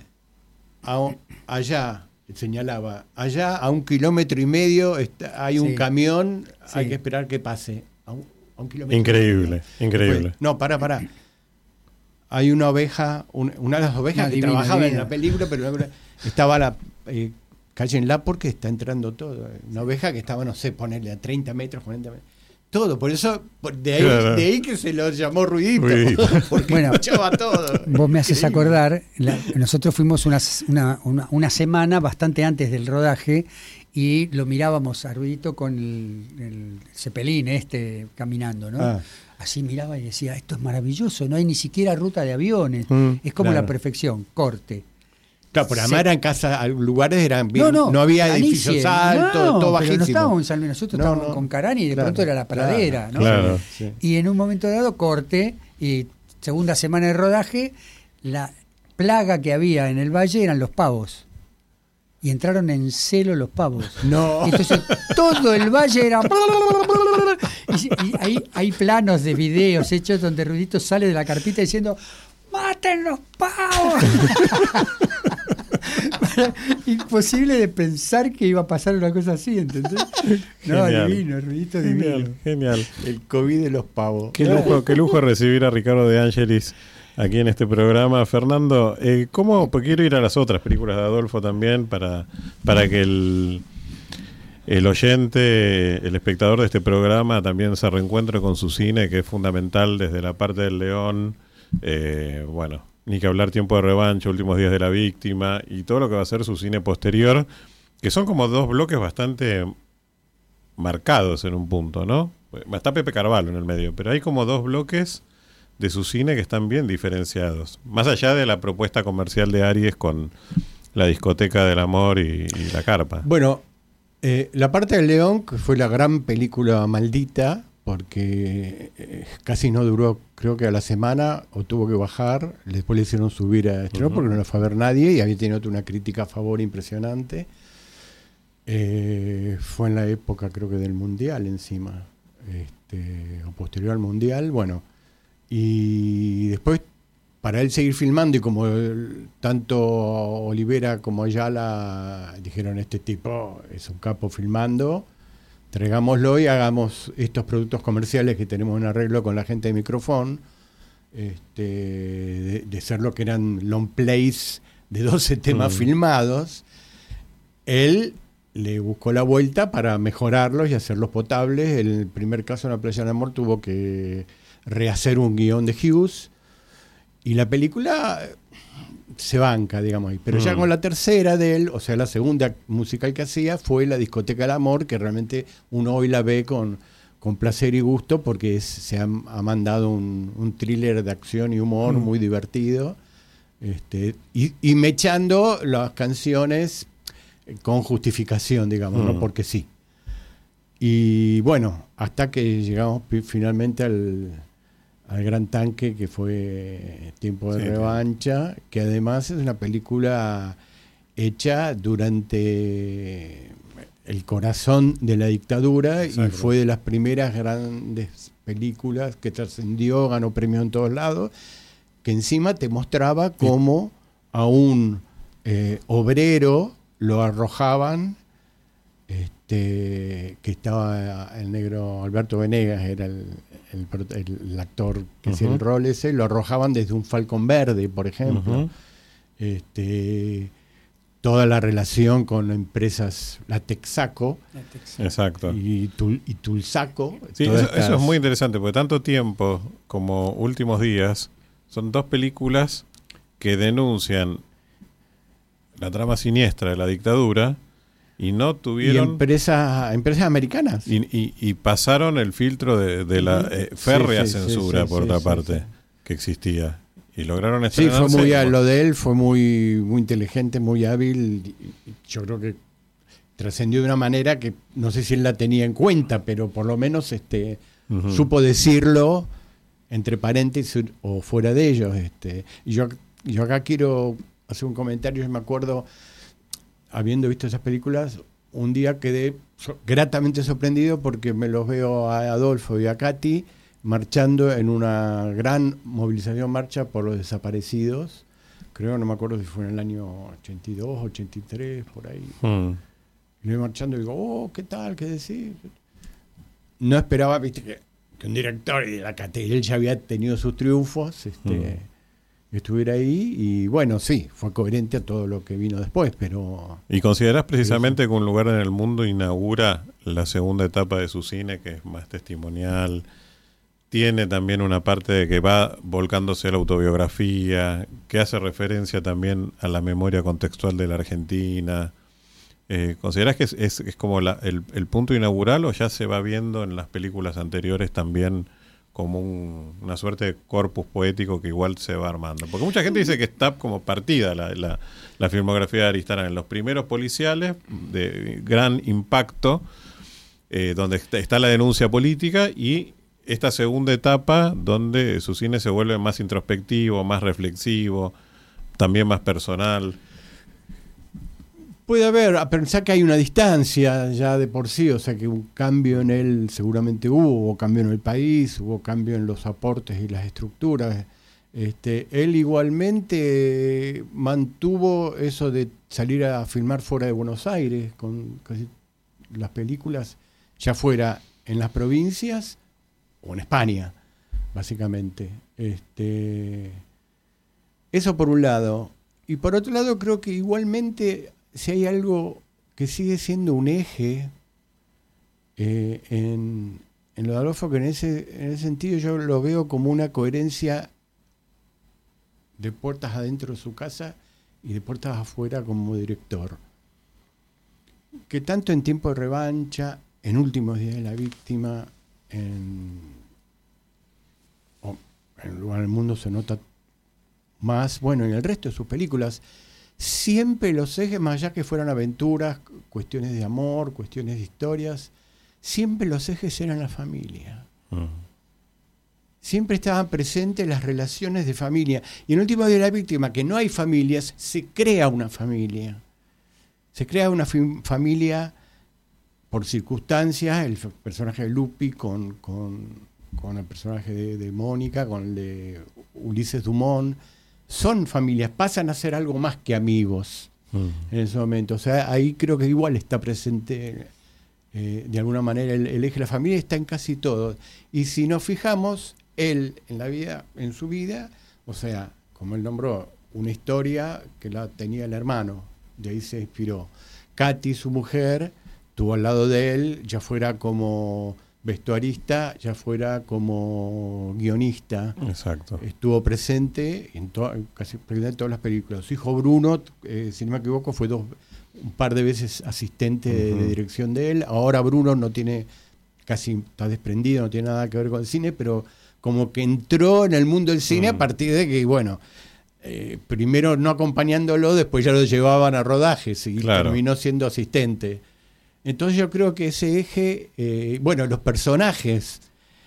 [SPEAKER 7] Allá, señalaba, allá a 1,5 kilómetros hay un camión, hay que esperar que pase. A un kilómetro.
[SPEAKER 5] Increíble.
[SPEAKER 7] Después, no, pará. Hay una oveja, una de las ovejas que trabajaba en la película, pero estaba la cállenla porque está entrando todo. Una oveja que estaba, no sé, ponerle a 30 metros, 40 metros. Todo, por eso, de ahí que se lo llamó Ruidito. Porque escuchaba todo.
[SPEAKER 8] Vos me haces acordar, nosotros fuimos una semana bastante antes del rodaje y lo mirábamos a Ruidito con el Zeppelin caminando, ¿no? Así miraba y decía, esto es maravilloso, no hay ni siquiera ruta de aviones, es como la perfección, corte.
[SPEAKER 7] Claro, pero además eran casas, lugares eran bien, no había edificios altos, todo bajísimo.
[SPEAKER 8] No estábamos en San Luis, nosotros estábamos con Carani y de pronto era la pradera, ¿no?
[SPEAKER 5] Claro.
[SPEAKER 8] Sí. Y en un momento dado, corte, y segunda semana de rodaje, la plaga que había en el valle eran los pavos. Y entraron en celo los pavos.
[SPEAKER 7] No.
[SPEAKER 8] Entonces todo el valle era... Y hay planos de videos hechos donde Ruidito sale de la carpita diciendo ¡maten los pavos! Imposible de pensar que iba a pasar una cosa así, ¿entendés? No, divino, Ruidito divino.
[SPEAKER 5] Genial.
[SPEAKER 7] El COVID de los pavos.
[SPEAKER 5] Qué lujo recibir a Ricardo De Angelis aquí en este programa. Fernando, porque quiero ir a las otras películas de Adolfo también para que el oyente, el espectador de este programa también se reencuentre con su cine, que es fundamental desde La parte del león, ni que hablar Tiempo de revancha, Últimos días de la víctima y todo lo que va a ser su cine posterior, que son como dos bloques bastante marcados en un punto, ¿no? Está Pepe Carvalho en el medio, pero hay como dos bloques de su cine que están bien diferenciados, más allá de la propuesta comercial de Aries con la discoteca del amor y la carpa.
[SPEAKER 7] Bueno, La parte del león, que fue la gran película maldita, porque casi no duró, creo que a la semana, o tuvo que bajar, después le hicieron subir a estreno porque no la fue a ver nadie y había tenido una crítica a favor impresionante. Fue en la época, creo que del Mundial encima, o posterior al Mundial, bueno, y después para él seguir filmando, y como tanto Olivera como Ayala dijeron, este tipo es un capo filmando, traigámoslo y hagamos estos productos comerciales que tenemos en arreglo con la gente de Microfón, de ser lo que eran long plays de 12 temas filmados. Él le buscó la vuelta para mejorarlos y hacerlos potables. En el primer caso, en La playa del amor, tuvo que rehacer un guión de Hughes, y la película se banca, digamos, pero ya con la tercera de él, o sea, la segunda musical que hacía, fue La discoteca del amor, que realmente uno hoy la ve con placer y gusto, porque se ha mandado un thriller de acción y humor muy divertido, y mechando las canciones con justificación, digamos, no porque sí. Y bueno, hasta que llegamos finalmente al gran tanque, que fue Tiempo de revancha, que además es una película hecha durante el corazón de la dictadura. Exacto. Y fue de las primeras grandes películas que trascendió, ganó premio en todos lados, que encima te mostraba cómo a un obrero lo arrojaban, que estaba el negro Alberto Venegas, era el actor que hacía el rol ese, lo arrojaban desde un Falcon Verde, por ejemplo. Toda la relación con empresas, la Texaco,
[SPEAKER 5] exacto,
[SPEAKER 7] y Tulsaco.
[SPEAKER 5] Sí, eso es muy interesante, porque Tanto tiempo como Últimos días son dos películas que denuncian la trama siniestra de la dictadura y no tuvieron...
[SPEAKER 7] Y empresas americanas.
[SPEAKER 5] Y pasaron el filtro de la férrea censura, por otra parte, que existía. Y lograron estrenarse.
[SPEAKER 7] Sí, fue lo de él fue muy, muy inteligente, muy hábil. Yo creo que trascendió de una manera que no sé si él la tenía en cuenta, pero por lo menos supo decirlo entre paréntesis o fuera de ellos. Y yo acá quiero hacer un comentario. Yo me acuerdo, habiendo visto esas películas, un día quedé gratamente sorprendido porque me los veo a Adolfo y a Katy marchando en una gran movilización, marcha por los desaparecidos. Creo, no me acuerdo si fue en el año 82, 83, por ahí. Y voy marchando y digo, oh, ¿qué tal? ¿Qué decís? No esperaba, viste, que un director de la Catel ya había tenido sus triunfos, estuviera ahí, y bueno, sí, fue coherente a todo lo que vino después, pero...
[SPEAKER 5] ¿Y considerás precisamente que Un lugar en el mundo inaugura la segunda etapa de su cine, que es más testimonial? Tiene también una parte de que va volcándose a la autobiografía, que hace referencia también a la memoria contextual de la Argentina. ¿Considerás que es como el punto inaugural, o ya se va viendo en las películas anteriores también como una suerte de corpus poético que igual se va armando? Porque mucha gente dice que está como partida la filmografía de Aristarán en los primeros policiales de gran impacto, donde está la denuncia política, y esta segunda etapa donde su cine se vuelve más introspectivo, más reflexivo, también más personal.
[SPEAKER 7] Puede haber, a pensar que hay una distancia ya de por sí, o sea que un cambio en él seguramente hubo cambio en el país, hubo cambio en los aportes y las estructuras. Él igualmente mantuvo eso de salir a filmar fuera de Buenos Aires, con casi las películas, ya fuera en las provincias o en España, básicamente. Eso por un lado. Y por otro lado, creo que igualmente, si hay algo que sigue siendo un eje en lo de Adolfo, que en ese sentido yo lo veo como una coherencia de puertas adentro de su casa y de puertas afuera como director. Que tanto en Tiempo de revancha, en Últimos días de la víctima, en Un lugar en el mundo se nota más, bueno, en el resto de sus películas, siempre los ejes, más allá que fueran aventuras, cuestiones de amor, cuestiones de historias, siempre los ejes eran la familia. Siempre estaban presentes las relaciones de familia. Y en Último día de la víctima, que no hay familias, se crea una familia. Se crea una familia por circunstancias, el personaje de Lupi con el personaje de Mónica, con el de Ulises Dumont. Son familias, pasan a ser algo más que amigos en ese momento. O sea, ahí creo que igual está presente de alguna manera el eje de la familia, está en casi todo. Y si nos fijamos, él en su vida, o sea, como él nombró, una historia que la tenía el hermano, de ahí se inspiró. Katy, su mujer, estuvo al lado de él, ya fuera como vestuarista, ya fuera como guionista.
[SPEAKER 5] Exacto.
[SPEAKER 7] Estuvo presente en casi en todas las películas. Su hijo Bruno, si no me equivoco, fue un par de veces asistente de dirección de él. Ahora Bruno no tiene, casi está desprendido, no tiene nada que ver con el cine, pero como que entró en el mundo del cine a partir de que, bueno, primero no acompañándolo, después ya lo llevaban a rodajes y terminó siendo asistente. Entonces yo creo que ese eje, bueno, los personajes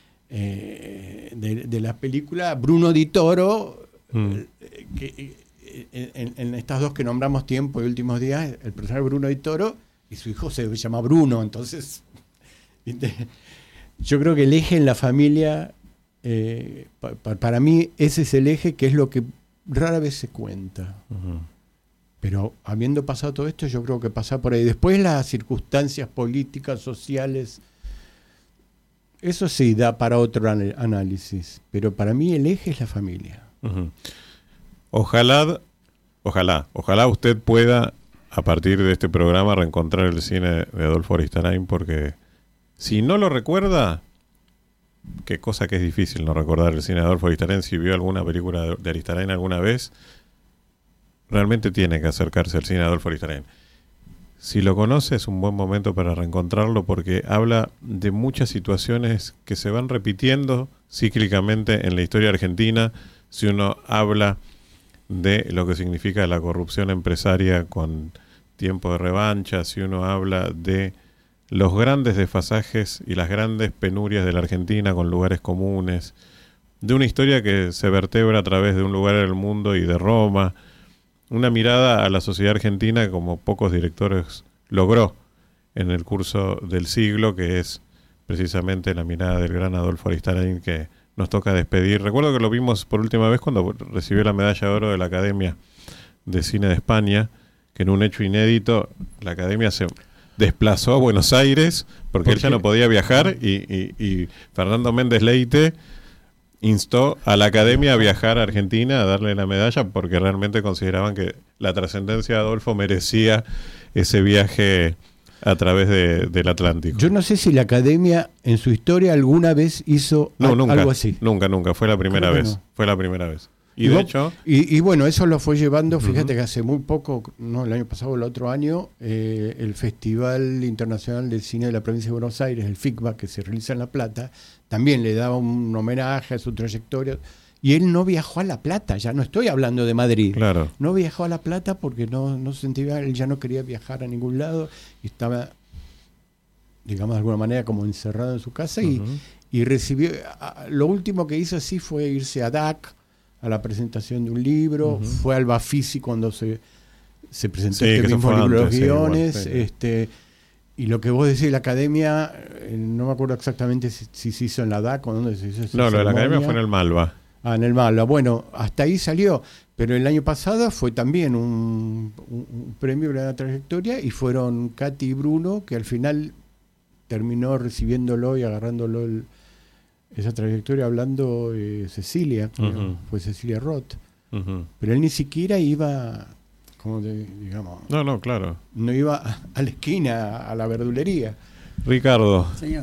[SPEAKER 7] de la película, Bruno Di Toro, que en estas dos que nombramos, Tiempo y Últimos Días, el personaje Bruno Di Toro y su hijo se llama Bruno, entonces yo creo que el eje en la familia, para mí ese es el eje, que es lo que rara vez se cuenta. Uh-huh. Pero habiendo pasado todo esto, yo creo que pasa por ahí. Después las circunstancias políticas, sociales, eso sí da para otro análisis, pero para mí el eje es la familia.
[SPEAKER 5] Uh-huh. Ojalá usted pueda, a partir de este programa, reencontrar el cine de Adolfo Aristarain, porque si no lo recuerda, qué cosa que es difícil no recordar el cine de Adolfo Aristarain. Si vio alguna película de Aristarain alguna vez, realmente tiene que acercarse al cine de Adolfo Aristarain. Si lo conoce, es un buen momento para reencontrarlo, porque habla de muchas situaciones que se van repitiendo cíclicamente en la historia argentina. Si uno habla de lo que significa la corrupción empresaria con Tiempo de Revancha, si uno habla de los grandes desfasajes y las grandes penurias de la Argentina con Lugares Comunes, de una historia que se vertebra a través de Un lugar en el mundo y de Roma, una mirada a la sociedad argentina como pocos directores logró en el curso del siglo, que es precisamente la mirada del gran Adolfo Aristarain, que nos toca despedir. Recuerdo que lo vimos por última vez cuando recibió la medalla de oro de la Academia de Cine de España, que en un hecho inédito la Academia se desplazó a Buenos Aires porque él ya no podía viajar, y Fernando Méndez Leite instó a la Academia a viajar a Argentina a darle la medalla, porque realmente consideraban que la trascendencia de Adolfo merecía ese viaje a través del Atlántico.
[SPEAKER 7] Yo no sé si la Academia en su historia alguna vez hizo algo así.
[SPEAKER 5] Nunca, fue la primera vez. No. Fue la primera vez. Y de hecho...
[SPEAKER 7] Y bueno, eso lo fue llevando, fíjate que hace muy poco, no el año pasado o el otro año, el Festival Internacional del Cine de la Provincia de Buenos Aires, el FICBA, que se realiza en La Plata, también le daba un homenaje a su trayectoria. Y él no viajó a La Plata, ya no estoy hablando de Madrid.
[SPEAKER 5] Claro.
[SPEAKER 7] No viajó a La Plata porque no sentía, él ya no quería viajar a ningún lado, y estaba, digamos, de alguna manera como encerrado en su casa, y recibió, lo último que hizo así fue irse a DAC, a la presentación de un libro, fue al Bafisi cuando se presentó este mismo libro de los guiones, y lo que vos decís, la Academia, no me acuerdo exactamente si se hizo en la DAC o dónde se hizo esa
[SPEAKER 5] No, lo de la
[SPEAKER 7] ceremonia.
[SPEAKER 5] Academia fue en el Malva.
[SPEAKER 7] En el Malva. Bueno, hasta ahí salió, pero el año pasado fue también un premio de la trayectoria, y fueron Katy y Bruno, que al final terminó recibiéndolo y agarrándolo esa trayectoria, hablando Cecilia, fue Cecilia Roth, pero él ni siquiera iba, como digamos,
[SPEAKER 5] claro,
[SPEAKER 7] no iba a la esquina, a la verdulería.
[SPEAKER 5] Ricardo,
[SPEAKER 8] señor,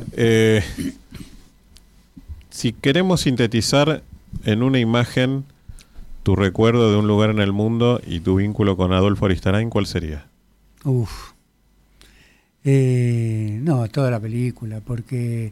[SPEAKER 5] si queremos sintetizar en una imagen tu recuerdo de Un lugar en el mundo y tu vínculo con Adolfo Aristarain, ¿cuál sería?
[SPEAKER 8] No, toda la película, porque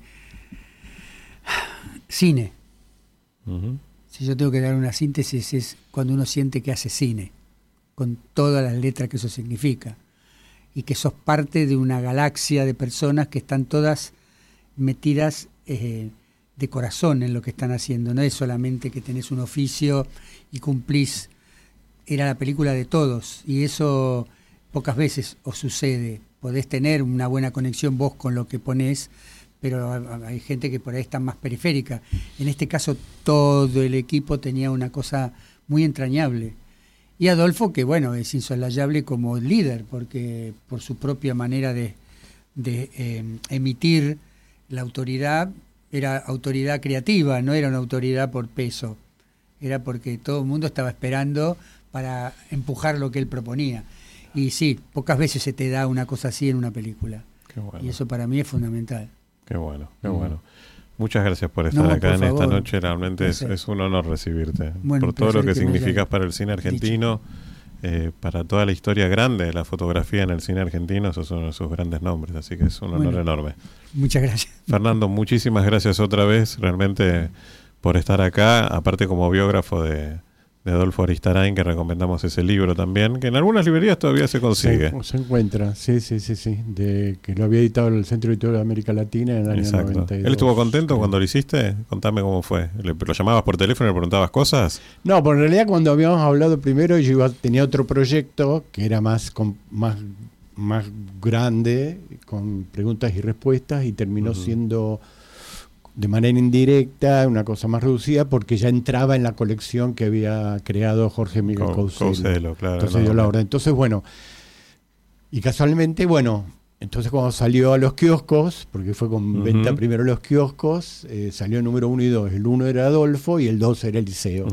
[SPEAKER 8] cine. Si yo tengo que dar una síntesis, es cuando uno siente que hace cine, con todas las letras que eso significa, y que sos parte de una galaxia de personas que están todas metidas de corazón en lo que están haciendo. No es solamente que tenés un oficio y cumplís. Era la película de todos, y eso pocas veces os sucede. Podés tener una buena conexión vos con lo que ponés, pero hay gente que por ahí está más periférica. En este caso todo el equipo tenía una cosa muy entrañable. Y Adolfo, que bueno, es insolayable como líder, porque por su propia manera de emitir la autoridad, era autoridad creativa, no era una autoridad por peso. Era porque todo el mundo estaba esperando para empujar lo que él proponía. Y sí, pocas veces se te da una cosa así en una película.
[SPEAKER 5] Qué bueno.
[SPEAKER 8] Y eso para mí es fundamental.
[SPEAKER 5] Qué bueno, qué bueno. Muchas gracias por estar acá en esta noche. Realmente es un honor recibirte. Por todo lo que significas para el cine argentino, para toda la historia grande de la fotografía en el cine argentino. Sos uno de sus grandes nombres, así que es un honor enorme.
[SPEAKER 8] Muchas gracias.
[SPEAKER 5] Fernando, muchísimas gracias otra vez, realmente, por estar acá, aparte como biógrafo de de Adolfo Aristarain, que recomendamos ese libro también, que en algunas librerías todavía se consigue.
[SPEAKER 7] Se encuentra, sí, que lo había editado el Centro Editorial de América Latina en el año 92.
[SPEAKER 5] ¿Él estuvo contento cuando lo hiciste? Contame cómo fue. ¿Lo llamabas por teléfono y le preguntabas cosas?
[SPEAKER 7] No, pero en realidad cuando habíamos hablado primero, tenía otro proyecto que era más grande, con preguntas y respuestas, y terminó siendo de manera indirecta, una cosa más reducida, porque ya entraba en la colección que había creado Jorge Miguel Couselo.
[SPEAKER 5] Claro,
[SPEAKER 7] entonces dio la orden. Entonces, bueno, y casualmente, entonces cuando salió a los kioscos, porque fue con venta primero a los kioscos, salió el número 1 y 2. El 1 era Adolfo y el 2 era Eliseo.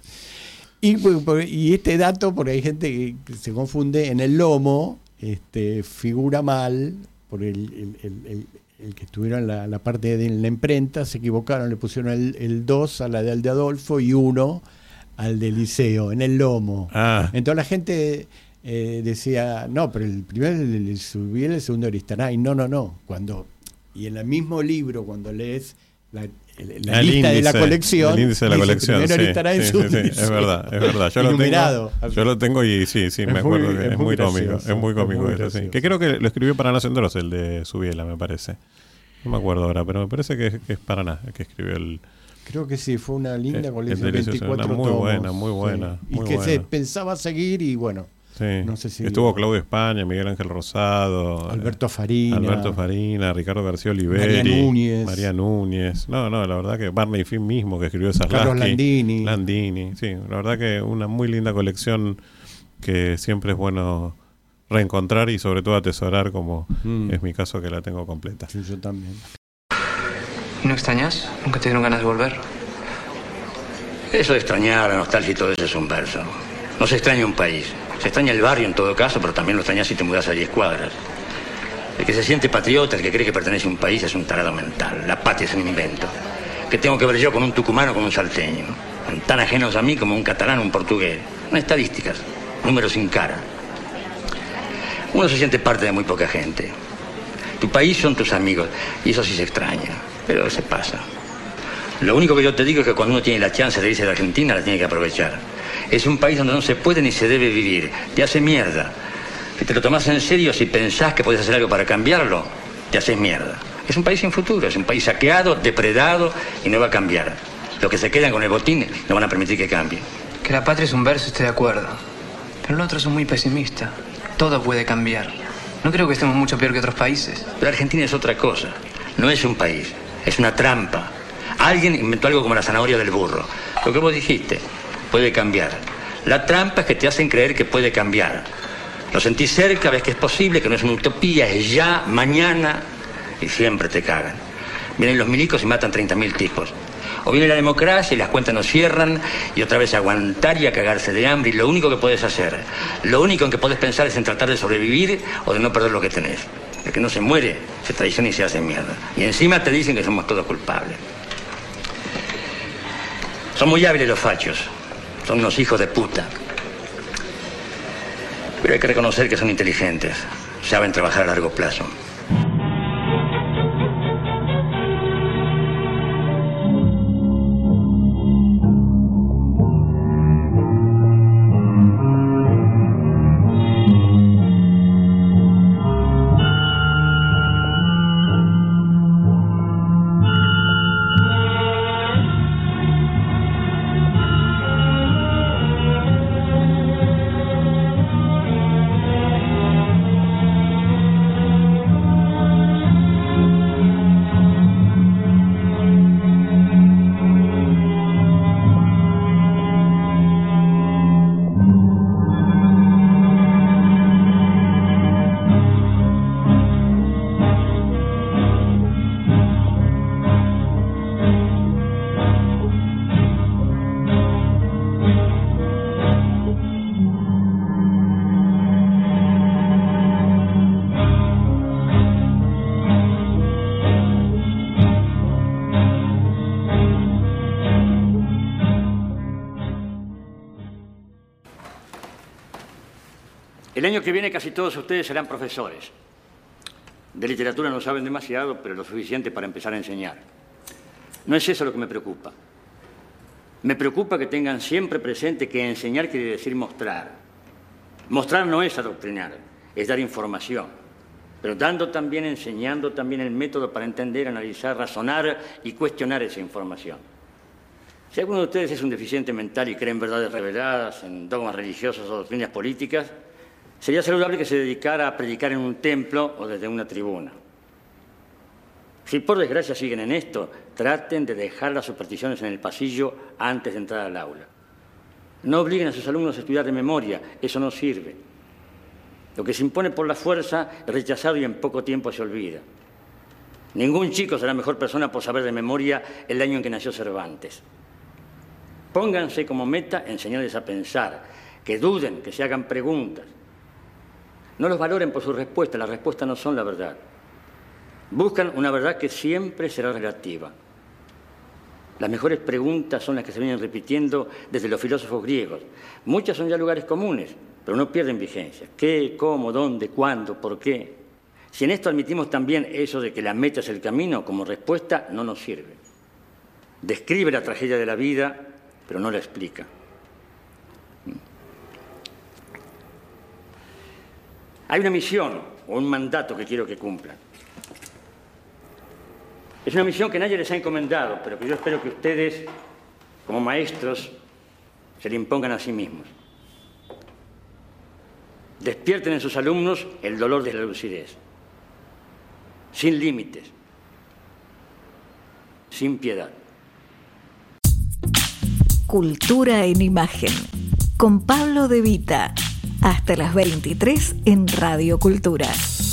[SPEAKER 7] Y este dato, porque hay gente que se confunde, en el lomo figura mal, por el que estuvieron la parte de la imprenta, se equivocaron, le pusieron el 2 al de Adolfo y 1 al de Eliseo, en el lomo. Entonces la gente decía, no, pero el primero es el Subiel, el segundo Aristarain. No. Y en el mismo libro, cuando lees la lista de la colección,
[SPEAKER 5] el índice de la colección, sí, es verdad. Yo lo tengo y sí, me acuerdo que es muy cómico, es muy cómico eso, sí. Que creo que lo escribió Paraná Sendros, el de Subiela, me parece. No me acuerdo ahora, pero me parece que es Paraná el que escribió el...
[SPEAKER 7] Creo que sí, fue una linda colección,
[SPEAKER 5] 24 tomos. Muy buena.
[SPEAKER 7] Sí. Y que se pensaba seguir y bueno...
[SPEAKER 5] Sí.
[SPEAKER 7] No sé si
[SPEAKER 5] estuvo Claudio España, Miguel Ángel Rosado,
[SPEAKER 7] Alberto Farina,
[SPEAKER 5] Ricardo García Oliveri, María Núñez. No, la verdad que Barney Finn mismo, que escribió esas
[SPEAKER 7] Carlos Landini.
[SPEAKER 5] Sí, la verdad que una muy linda colección que siempre es bueno reencontrar y sobre todo atesorar, como es mi caso, que la tengo completa.
[SPEAKER 7] Sí, yo también.
[SPEAKER 9] ¿No extrañas? ¿Nunca te dieron ganas de volver?
[SPEAKER 10] Eso de extrañar, la nostalgia y todo eso es un verso. No se extraña un país. Se extraña el barrio en todo caso, pero también lo extrañas si te mudas a 10 cuadras. El que se siente patriota, el que cree que pertenece a un país, es un tarado mental. La patria es un invento. ¿Qué tengo que ver yo con un tucumano o con un salteño? Tan ajenos a mí como un catalán o un portugués. No estadísticas, números sin cara. Uno se siente parte de muy poca gente. Tu país son tus amigos, y eso sí se extraña, pero se pasa. Lo único que yo te digo es que cuando uno tiene la chance de irse de Argentina, la tiene que aprovechar. Es un país donde no se puede ni se debe vivir. Te hace mierda. Si te lo tomás en serio, si pensás que podés hacer algo para cambiarlo, te haces mierda. Es un país sin futuro, es un país saqueado, depredado y no va a cambiar. Los que se quedan con el botín no van a permitir que cambie.
[SPEAKER 9] Que la patria es un verso, estoy de acuerdo. Pero los otros son muy pesimistas. Todo puede cambiar. No creo que estemos mucho peor que otros países.
[SPEAKER 10] Pero Argentina es otra cosa. No es un país, es una trampa. Alguien inventó algo como la zanahoria del burro. Lo que vos dijiste, puede cambiar. La trampa es que te hacen creer que puede cambiar. Lo sentís cerca, ves que es posible, que no es una utopía, es ya, mañana, y siempre te cagan. Vienen los milicos y matan 30.000 tipos. O viene la democracia y las cuentas no cierran, y otra vez aguantar y a cagarse de hambre, y lo único que puedes hacer, lo único en que podés pensar es en tratar de sobrevivir o de no perder lo que tenés. El que no se muere, se traiciona y se hace mierda. Y encima te dicen que somos todos culpables. Son muy hábiles los fachos. Son unos hijos de puta. Pero hay que reconocer que son inteligentes. Saben trabajar a largo plazo. El año que viene casi todos ustedes serán profesores. De literatura no saben demasiado, pero lo suficiente para empezar a enseñar. No es eso lo que me preocupa. Me preocupa que tengan siempre presente que enseñar quiere decir mostrar. Mostrar no es adoctrinar, es dar información. Pero dando también, enseñando también el método para entender, analizar, razonar y cuestionar esa información. Si alguno de ustedes es un deficiente mental y cree en verdades reveladas, en dogmas religiosos o doctrinas políticas, sería saludable que se dedicara a predicar en un templo o desde una tribuna. Si por desgracia siguen en esto, traten de dejar las supersticiones en el pasillo antes de entrar al aula. No obliguen a sus alumnos a estudiar de memoria, eso no sirve. Lo que se impone por la fuerza es rechazado y en poco tiempo se olvida. Ningún chico será mejor persona por saber de memoria el año en que nació Cervantes. Pónganse como meta enseñarles a pensar, que duden, que se hagan preguntas. No los valoren por sus respuestas, las respuestas no son la verdad. Buscan una verdad que siempre será relativa. Las mejores preguntas son las que se vienen repitiendo desde los filósofos griegos. Muchas son ya lugares comunes, pero no pierden vigencia. ¿Qué, cómo, dónde, cuándo, por qué? Si en esto admitimos también eso de que la meta es el camino, como respuesta no nos sirve. Describe la tragedia de la vida, pero no la explica. Hay una misión o un mandato que quiero que cumplan. Es una misión que nadie les ha encomendado, pero que yo espero que ustedes, como maestros, se le impongan a sí mismos. Despierten en sus alumnos el dolor de la lucidez, sin límites, sin piedad.
[SPEAKER 3] Cultura en Imagen, con Pablo De Vita, hasta las 23 en Radio Cultura.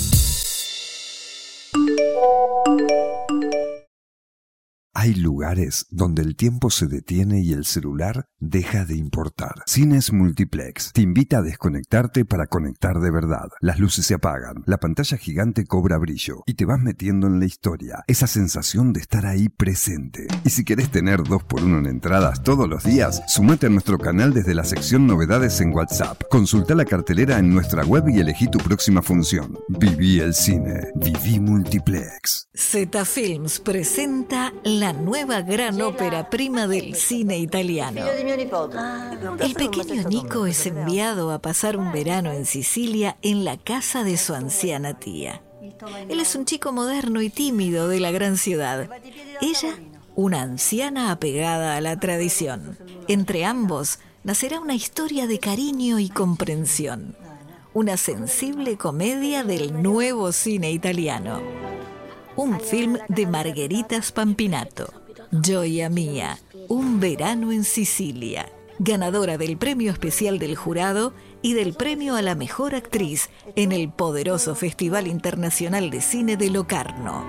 [SPEAKER 2] Hay lugares donde el tiempo se detiene y el celular deja de importar. Cines Multiplex te invita a desconectarte para conectar de verdad. Las luces se apagan, la pantalla gigante cobra brillo y te vas metiendo en la historia. Esa sensación de estar ahí presente. Y si querés tener 2x1 en entradas todos los días, sumate a nuestro canal desde la sección Novedades en WhatsApp. Consulta la cartelera en nuestra web y elegí tu próxima función. Viví el cine. Viví Multiplex.
[SPEAKER 3] Z Films presenta la nueva gran ópera prima del cine italiano. El pequeño Nico es enviado a pasar un verano en Sicilia en la casa de su anciana tía. Él es un chico moderno y tímido de la gran ciudad. Ella, una anciana apegada a la tradición. Entre ambos nacerá una historia de cariño y comprensión. Una sensible comedia del nuevo cine italiano. Un film de Margherita Spampinato. Gioia Mia, un verano en Sicilia. Ganadora del premio especial del jurado y del premio a la mejor actriz en el poderoso Festival Internacional de Cine de Locarno.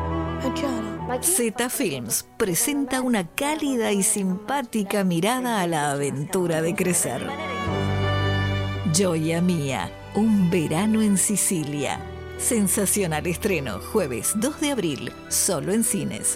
[SPEAKER 3] Z Films presenta una cálida y simpática mirada a la aventura de crecer. Gioia Mia, un verano en Sicilia. Sensacional estreno, jueves 2 de abril, solo en cines.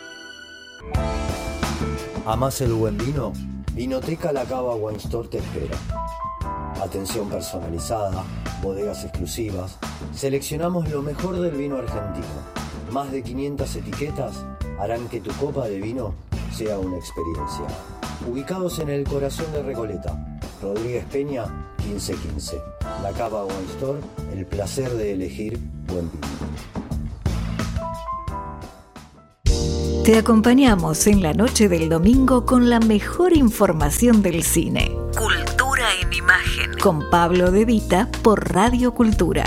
[SPEAKER 11] ¿Amás el buen vino? Vinoteca La Cava Wine Store te espera. Atención personalizada, bodegas exclusivas. Seleccionamos lo mejor del vino argentino. Más de 500 etiquetas harán que tu copa de vino sea una experiencia. Ubicados en el corazón de Recoleta, Rodríguez Peña, 1515. La Cava Wine Store, el placer de elegir buen vino.
[SPEAKER 3] Te acompañamos en la noche del domingo con la mejor información del cine. Cultura en Imagen. Con Pablo De Vita por Radio Cultura.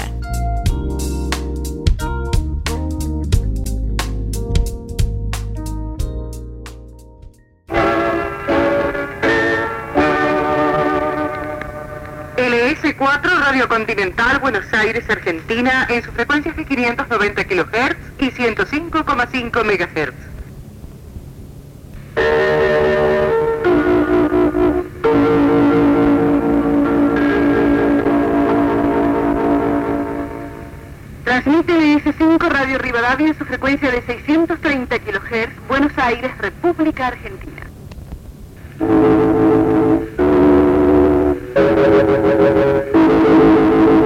[SPEAKER 12] LS4 Radio Continental, Buenos Aires, Argentina, en sus frecuencias de 590 kHz y 105,5 MHz. Transmite LS5 Radio Rivadavia en su frecuencia de 630 kHz, Buenos Aires, República Argentina.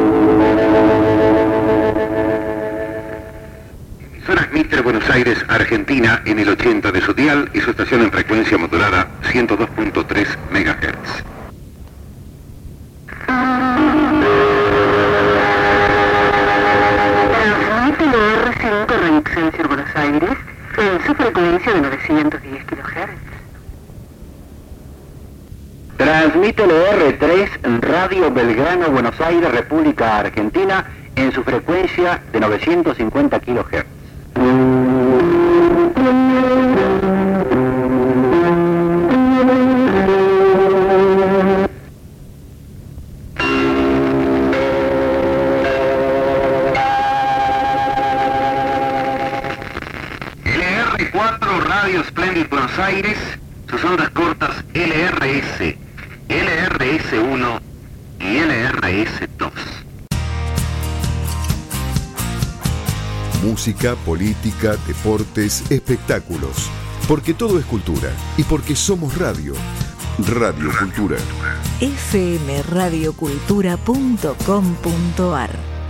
[SPEAKER 13] Zonas Mitre, Buenos Aires, Argentina. Argentina en el 80 de su dial y su estación en frecuencia modulada 102.3 MHz.
[SPEAKER 12] Transmite LR5 Radio Excelsior Buenos Aires en su frecuencia de 910 kHz.
[SPEAKER 14] Transmite LR3 Radio Belgrano Buenos Aires, República Argentina, en su frecuencia de 950 kHz.
[SPEAKER 13] LR4 Radio Splendid Buenos Aires, sus ondas cortas LRS, LRS1 y LRS2.
[SPEAKER 4] Música, política, deportes, espectáculos. Porque todo es cultura. Y porque somos radio. Radio Cultura.
[SPEAKER 3] fmradiocultura.com.ar.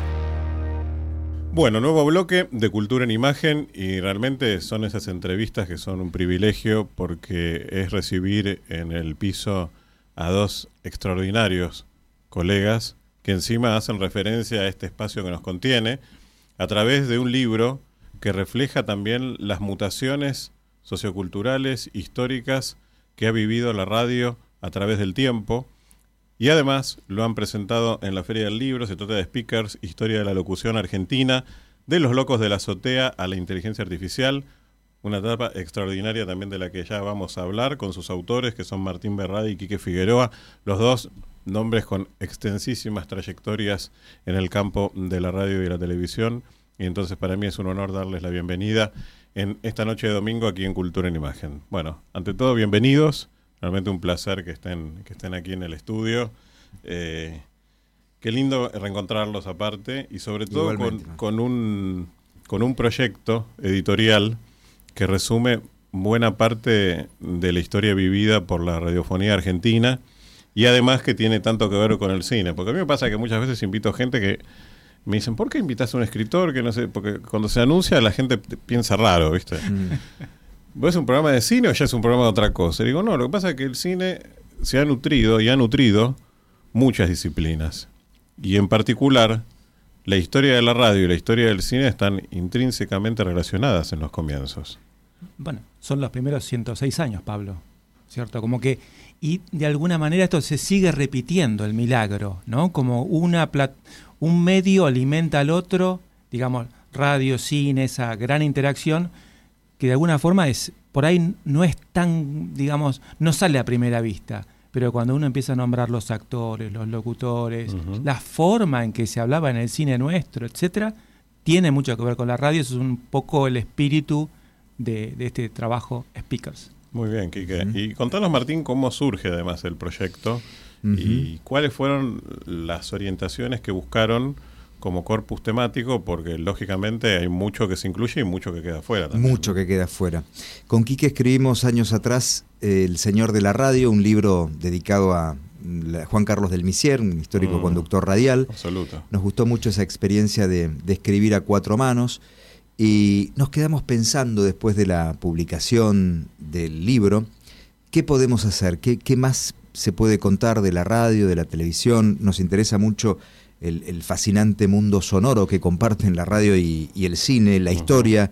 [SPEAKER 5] Bueno, nuevo bloque de Cultura en Imagen, y realmente son esas entrevistas que son un privilegio porque es recibir en el piso a dos extraordinarios colegas que encima hacen referencia a este espacio que nos contiene a través de un libro que refleja también las mutaciones socioculturales, históricas que ha vivido la radio a través del tiempo, y además lo han presentado en la Feria del Libro. Se trata de Speakers, Historia de la Locución Argentina, de los locos de la azotea a la inteligencia artificial, una etapa extraordinaria también de la que ya vamos a hablar con sus autores, que son Martín Berradi y Quique Figueroa, los dos nombres con extensísimas trayectorias en el campo de la radio y la televisión, y entonces para mí es un honor darles la bienvenida en esta noche de domingo aquí en Cultura en Imagen. Bueno, ante todo, bienvenidos, realmente un placer que estén aquí en el estudio. Qué lindo reencontrarlos aparte, y sobre todo con un proyecto editorial que resume buena parte de la historia vivida por la radiofonía argentina, y además que tiene tanto que ver con el cine, porque a mí me pasa que muchas veces invito a gente que me dicen, ¿por qué invitas a un escritor? Que no sé, porque cuando se anuncia la gente piensa raro, ¿viste? ¿Vos es un programa de cine o ya es un programa de otra cosa? Y digo, no, lo que pasa es que el cine se ha nutrido y ha nutrido muchas disciplinas, y en particular la historia de la radio y la historia del cine están intrínsecamente relacionadas en los comienzos.
[SPEAKER 15] Bueno, son los primeros 106 años, Pablo, ¿cierto? Como que, y de alguna manera esto se sigue repitiendo, el milagro, ¿no? Como un medio alimenta al otro, digamos, radio, cine, esa gran interacción, que de alguna forma es, por ahí no es tan, digamos, no sale a primera vista, pero cuando uno empieza a nombrar los actores, los locutores, la forma en que se hablaba en el cine nuestro, etcétera, tiene mucho que ver con la radio. Eso es un poco el espíritu de este trabajo Speakers.
[SPEAKER 5] Muy bien, Quique. Y contanos, Martín, cómo surge además el proyecto y cuáles fueron las orientaciones que buscaron como corpus temático, porque lógicamente hay mucho que se incluye y mucho que queda fuera también.
[SPEAKER 16] Mucho que queda fuera. Con Quique escribimos años atrás El Señor de la Radio, un libro dedicado a Juan Carlos del Misier, un histórico conductor radial.
[SPEAKER 5] Absoluto.
[SPEAKER 16] Nos gustó mucho esa experiencia de escribir a cuatro manos, y nos quedamos pensando después de la publicación del libro, ¿qué podemos hacer? ¿Qué más se puede contar de la radio, de la televisión? Nos interesa mucho el fascinante mundo sonoro que comparten la radio y el cine, la historia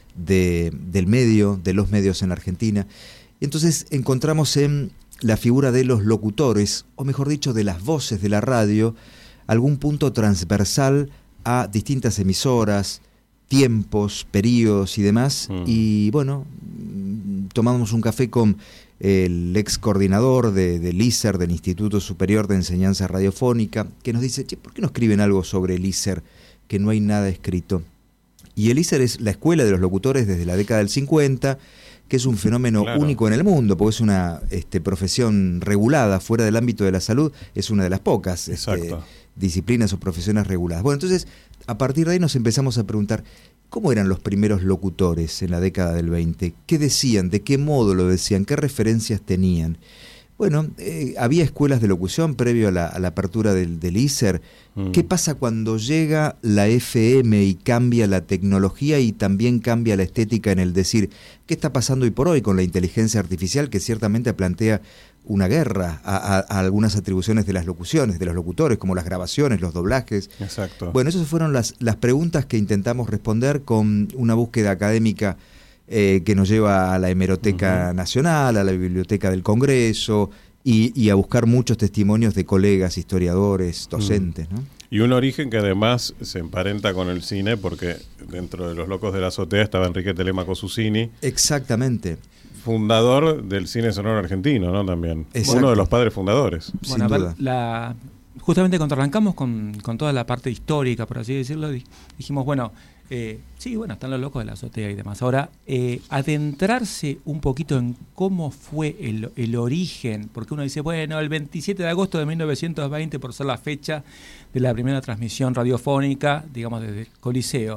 [SPEAKER 16] del medio, de los medios en Argentina. Entonces encontramos en la figura de los locutores, o mejor dicho, de las voces de la radio, algún punto transversal a distintas emisoras, tiempos, periodos y demás. Y bueno, tomamos un café con el ex coordinador del ISER, del Instituto Superior de Enseñanza Radiofónica, que nos dice, che, ¿por qué no escriben algo sobre el ISER? Que no hay nada escrito. Y el ISER es la escuela de los locutores desde la década del 50, que es un fenómeno único en el mundo, porque es una profesión regulada fuera del ámbito de la salud, es una de las pocas disciplinas o profesiones reguladas. Bueno, entonces, a partir de ahí nos empezamos a preguntar, ¿cómo eran los primeros locutores en la década del 20? ¿Qué decían? ¿De qué modo lo decían? ¿Qué referencias tenían? Bueno, había escuelas de locución previo a la apertura del ISER. ¿Qué pasa cuando llega la FM y cambia la tecnología y también cambia la estética en el decir? ¿Qué está pasando hoy por hoy con la inteligencia artificial que ciertamente plantea una guerra a algunas atribuciones de las locuciones, de los locutores, como las grabaciones, los doblajes?
[SPEAKER 5] Exacto.
[SPEAKER 16] Bueno, esas fueron las preguntas que intentamos responder con una búsqueda académica que nos lleva a la Hemeroteca Nacional, a la Biblioteca del Congreso y a buscar muchos testimonios de colegas, historiadores, docentes, ¿no?
[SPEAKER 5] Y un origen que además se emparenta con el cine, porque dentro de los locos de la azotea estaba Enrique Telemaco Susini.
[SPEAKER 16] Exactamente.
[SPEAKER 5] Fundador del cine sonoro argentino, ¿no? También.
[SPEAKER 16] Exacto.
[SPEAKER 5] Uno de los padres fundadores.
[SPEAKER 15] Bueno,
[SPEAKER 16] sin
[SPEAKER 15] a
[SPEAKER 16] duda.
[SPEAKER 15] ver, justamente cuando arrancamos con toda la parte histórica, por así decirlo, dijimos, bueno, sí, bueno, están los locos de la azotea y demás. Ahora, adentrarse un poquito en cómo fue el origen, porque uno dice, bueno, el 27 de agosto de 1920, por ser la fecha de la primera transmisión radiofónica, digamos, desde el Coliseo.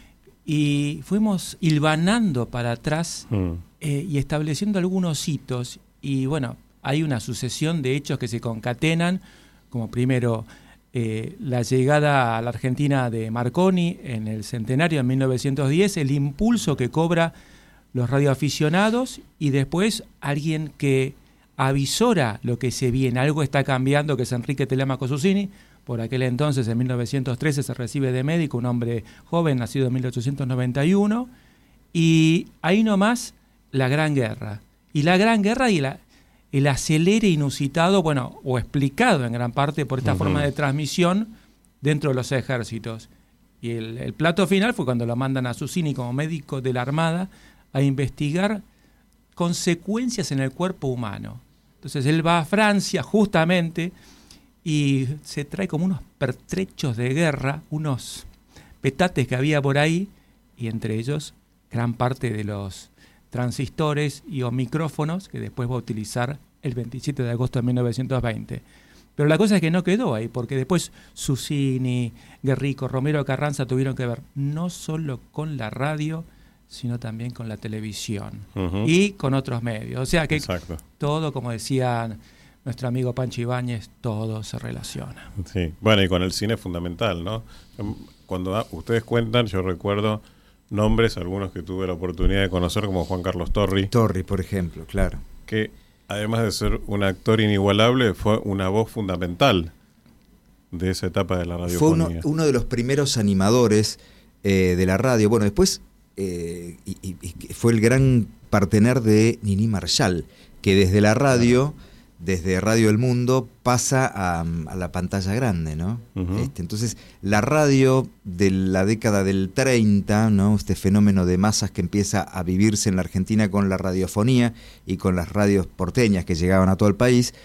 [SPEAKER 15] Y fuimos hilvanando para atrás y estableciendo algunos hitos. Y bueno, hay una sucesión de hechos que se concatenan, como primero la llegada a la Argentina de Marconi en el centenario en 1910, el impulso que cobra los radioaficionados y después alguien que avisora lo que se viene, algo está cambiando, que es Enrique Telemaco Susini. Por aquel entonces, en 1913, se recibe de médico, un hombre joven, nacido en 1891, y ahí nomás la Gran Guerra. Y la Gran Guerra y el acelere inusitado, bueno, o explicado en gran parte por esta forma de transmisión dentro de los ejércitos. Y el plato final fue cuando lo mandan a Susini como médico de la Armada a investigar consecuencias en el cuerpo humano. Entonces él va a Francia justamente y se trae como unos pertrechos de guerra, unos petates que había por ahí, y entre ellos gran parte de los transistores y o micrófonos que después va a utilizar el 27 de agosto de 1920. Pero la cosa es que no quedó ahí, porque después Susini, Guerrico, Romero Carranza tuvieron que ver no solo con la radio, sino también con la televisión y con otros medios. O sea que todo, como decían nuestro amigo Pancho Ibáñez, todo se relaciona.
[SPEAKER 5] Sí, bueno, y con el cine es fundamental, ¿no? Cuando ustedes cuentan, yo recuerdo nombres, algunos que tuve la oportunidad de conocer, como Juan Carlos Torri.
[SPEAKER 16] Torri, por ejemplo, claro.
[SPEAKER 5] Que además de ser un actor inigualable, fue una voz fundamental de esa etapa de la radiofonía.
[SPEAKER 16] Fue uno de los primeros animadores de la radio. Bueno, después y fue el gran partener de Niní Marshall, que desde la radio, desde Radio El Mundo, pasa a la pantalla grande, ¿no? Entonces, la radio de la década del 30, ¿no? Este fenómeno de masas que empieza a vivirse en la Argentina con la radiofonía y con las radios porteñas que llegaban a todo el país,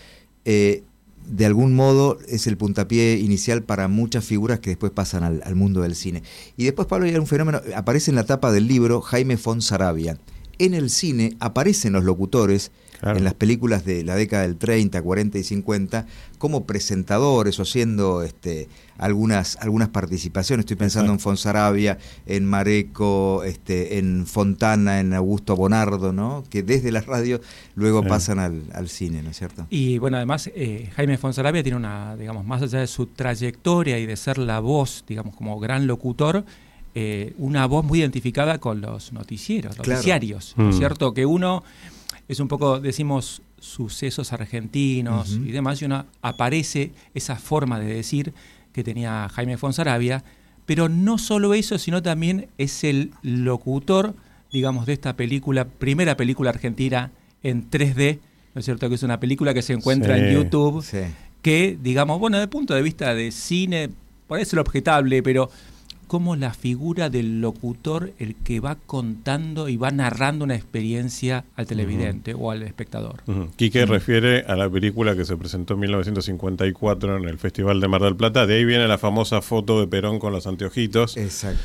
[SPEAKER 16] de algún modo es el puntapié inicial para muchas figuras que después pasan al mundo del cine. Y después, Pablo, hay un fenómeno, aparece en la tapa del libro Jaime Fonsaravia. En el cine aparecen los locutores, en las películas de la década del 30, 40 y 50, como presentadores o haciendo algunas participaciones. Estoy pensando en Fonsaravia, en Mareco, en Fontana, en Augusto Bonardo, ¿no? Que desde la radio luego pasan al cine, ¿no es cierto?
[SPEAKER 15] Y bueno, además Jaime Fonsaravia tiene una, digamos, más allá de su trayectoria y de ser la voz, digamos, como gran locutor, una voz muy identificada con los noticiarios, ¿no es cierto? Que uno es un poco, decimos, sucesos argentinos y demás, y uno aparece esa forma de decir que tenía Jaime Fonsaravia, pero no solo eso, sino también es el locutor, digamos, de esta película, primera película argentina en 3D, ¿no es cierto? Que es una película que se encuentra en YouTube, que, digamos, bueno, desde el punto de vista de cine, parece lo objetable, pero como la figura del locutor, el que va contando y va narrando una experiencia al televidente o al espectador.
[SPEAKER 5] Quique refiere a la película que se presentó en 1954 en el Festival de Mar del Plata. De ahí viene la famosa foto de Perón con los anteojitos.
[SPEAKER 16] Exacto.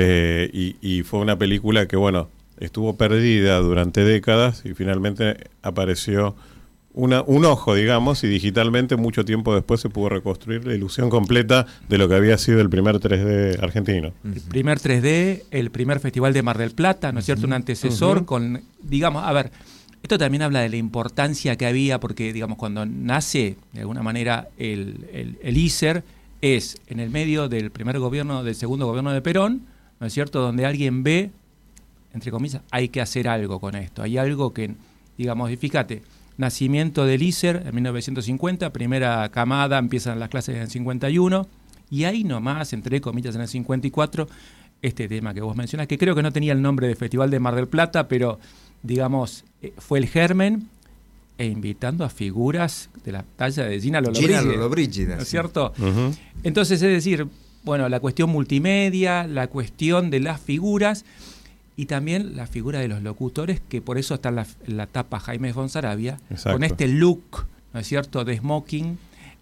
[SPEAKER 5] Y fue una película que, bueno, estuvo perdida durante décadas y finalmente apareció un ojo, digamos, y digitalmente mucho tiempo después se pudo reconstruir la ilusión completa de lo que había sido el primer 3D argentino.
[SPEAKER 15] El primer 3D, el primer Festival de Mar del Plata, ¿no es cierto? Un antecesor con, digamos, a ver, Esto también habla de la importancia que había, porque digamos cuando nace de alguna manera el ISER es en el medio del segundo gobierno de Perón, ¿no es cierto?, donde alguien ve, entre comillas, hay que hacer algo con esto. Hay algo que, digamos, y fíjate, nacimiento del ISER en 1950, primera camada, empiezan las clases en el 51, y ahí nomás, entre comillas, en el 54, este tema que vos mencionás, que creo que no tenía el nombre de Festival de Mar del Plata, pero, digamos, fue el germen, e invitando a figuras de la talla de Gina Lollobrigida, ¿no es cierto?
[SPEAKER 5] Uh-huh.
[SPEAKER 15] Entonces, es decir, bueno, la cuestión multimedia, la cuestión de las figuras, y también la figura de los locutores, que por eso está en la tapa Jaime Fonsaravia, con este look, ¿no es cierto?, de smoking,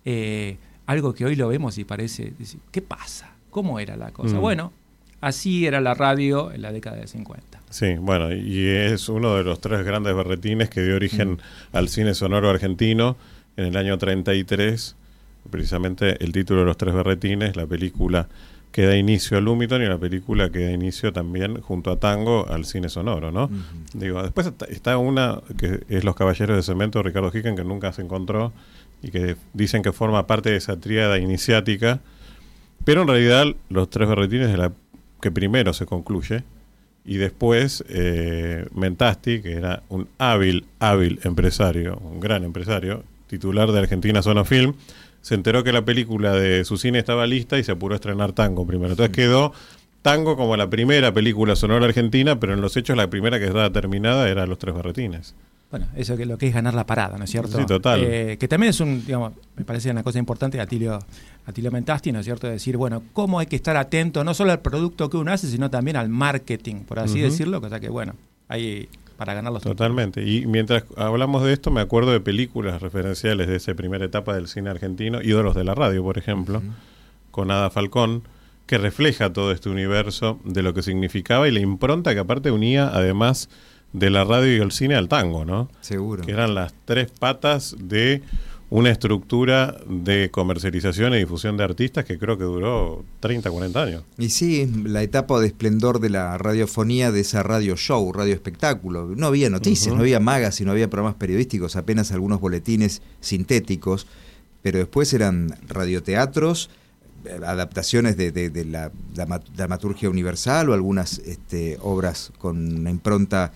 [SPEAKER 15] algo que hoy lo vemos y parece, ¿qué pasa? ¿Cómo era la cosa? Bueno, así era la radio en la década del 50.
[SPEAKER 5] Sí, bueno, y es uno de los 3 grandes berretines que dio origen al cine sonoro argentino en el año 33, precisamente el título de Los 3 berretines, la película que da inicio a Lumiton y la película que da inicio también junto a Tango al cine sonoro, ¿no? Digo, después está una que es Los Caballeros de Cemento de Ricardo Hicken, que nunca se encontró y que dicen que forma parte de esa tríada iniciática, pero en realidad Los 3 berretines es la que primero se concluye, y después Mentasti, que era un hábil empresario, un gran empresario, titular de Argentina Sonofilm, se enteró que la película de su cine estaba lista y se apuró a estrenar Tango primero. Entonces quedó Tango como la primera película sonora argentina, pero en los hechos la primera que estaba terminada era Los 3 berretines.
[SPEAKER 15] Bueno, eso que lo que es ganar la parada, ¿no es cierto?
[SPEAKER 5] Sí, total.
[SPEAKER 15] Que también es me parece una cosa importante de Atilio Mentasti, ¿no es cierto? Decir, bueno, cómo hay que estar atento no solo al producto que uno hace, sino también al marketing, por así decirlo, cosa que, bueno, hay para ganar los
[SPEAKER 5] Totalmente. Y mientras hablamos de esto, me acuerdo de películas referenciales de esa primera etapa del cine argentino, Ídolos de la Radio, por ejemplo, con Ada Falcón, que refleja todo este universo de lo que significaba y la impronta que aparte unía, además de la radio y el cine, al tango, ¿no?
[SPEAKER 16] Seguro.
[SPEAKER 5] Que eran las 3 patas de una estructura de comercialización y difusión de artistas que creo que duró 30, 40 años.
[SPEAKER 16] Y sí, la etapa de esplendor de la radiofonía, de esa radio show, radio espectáculo. No había noticias, no había magazine, no había programas periodísticos, apenas algunos boletines sintéticos, pero después eran radioteatros, adaptaciones de la dramaturgia universal o algunas obras con una impronta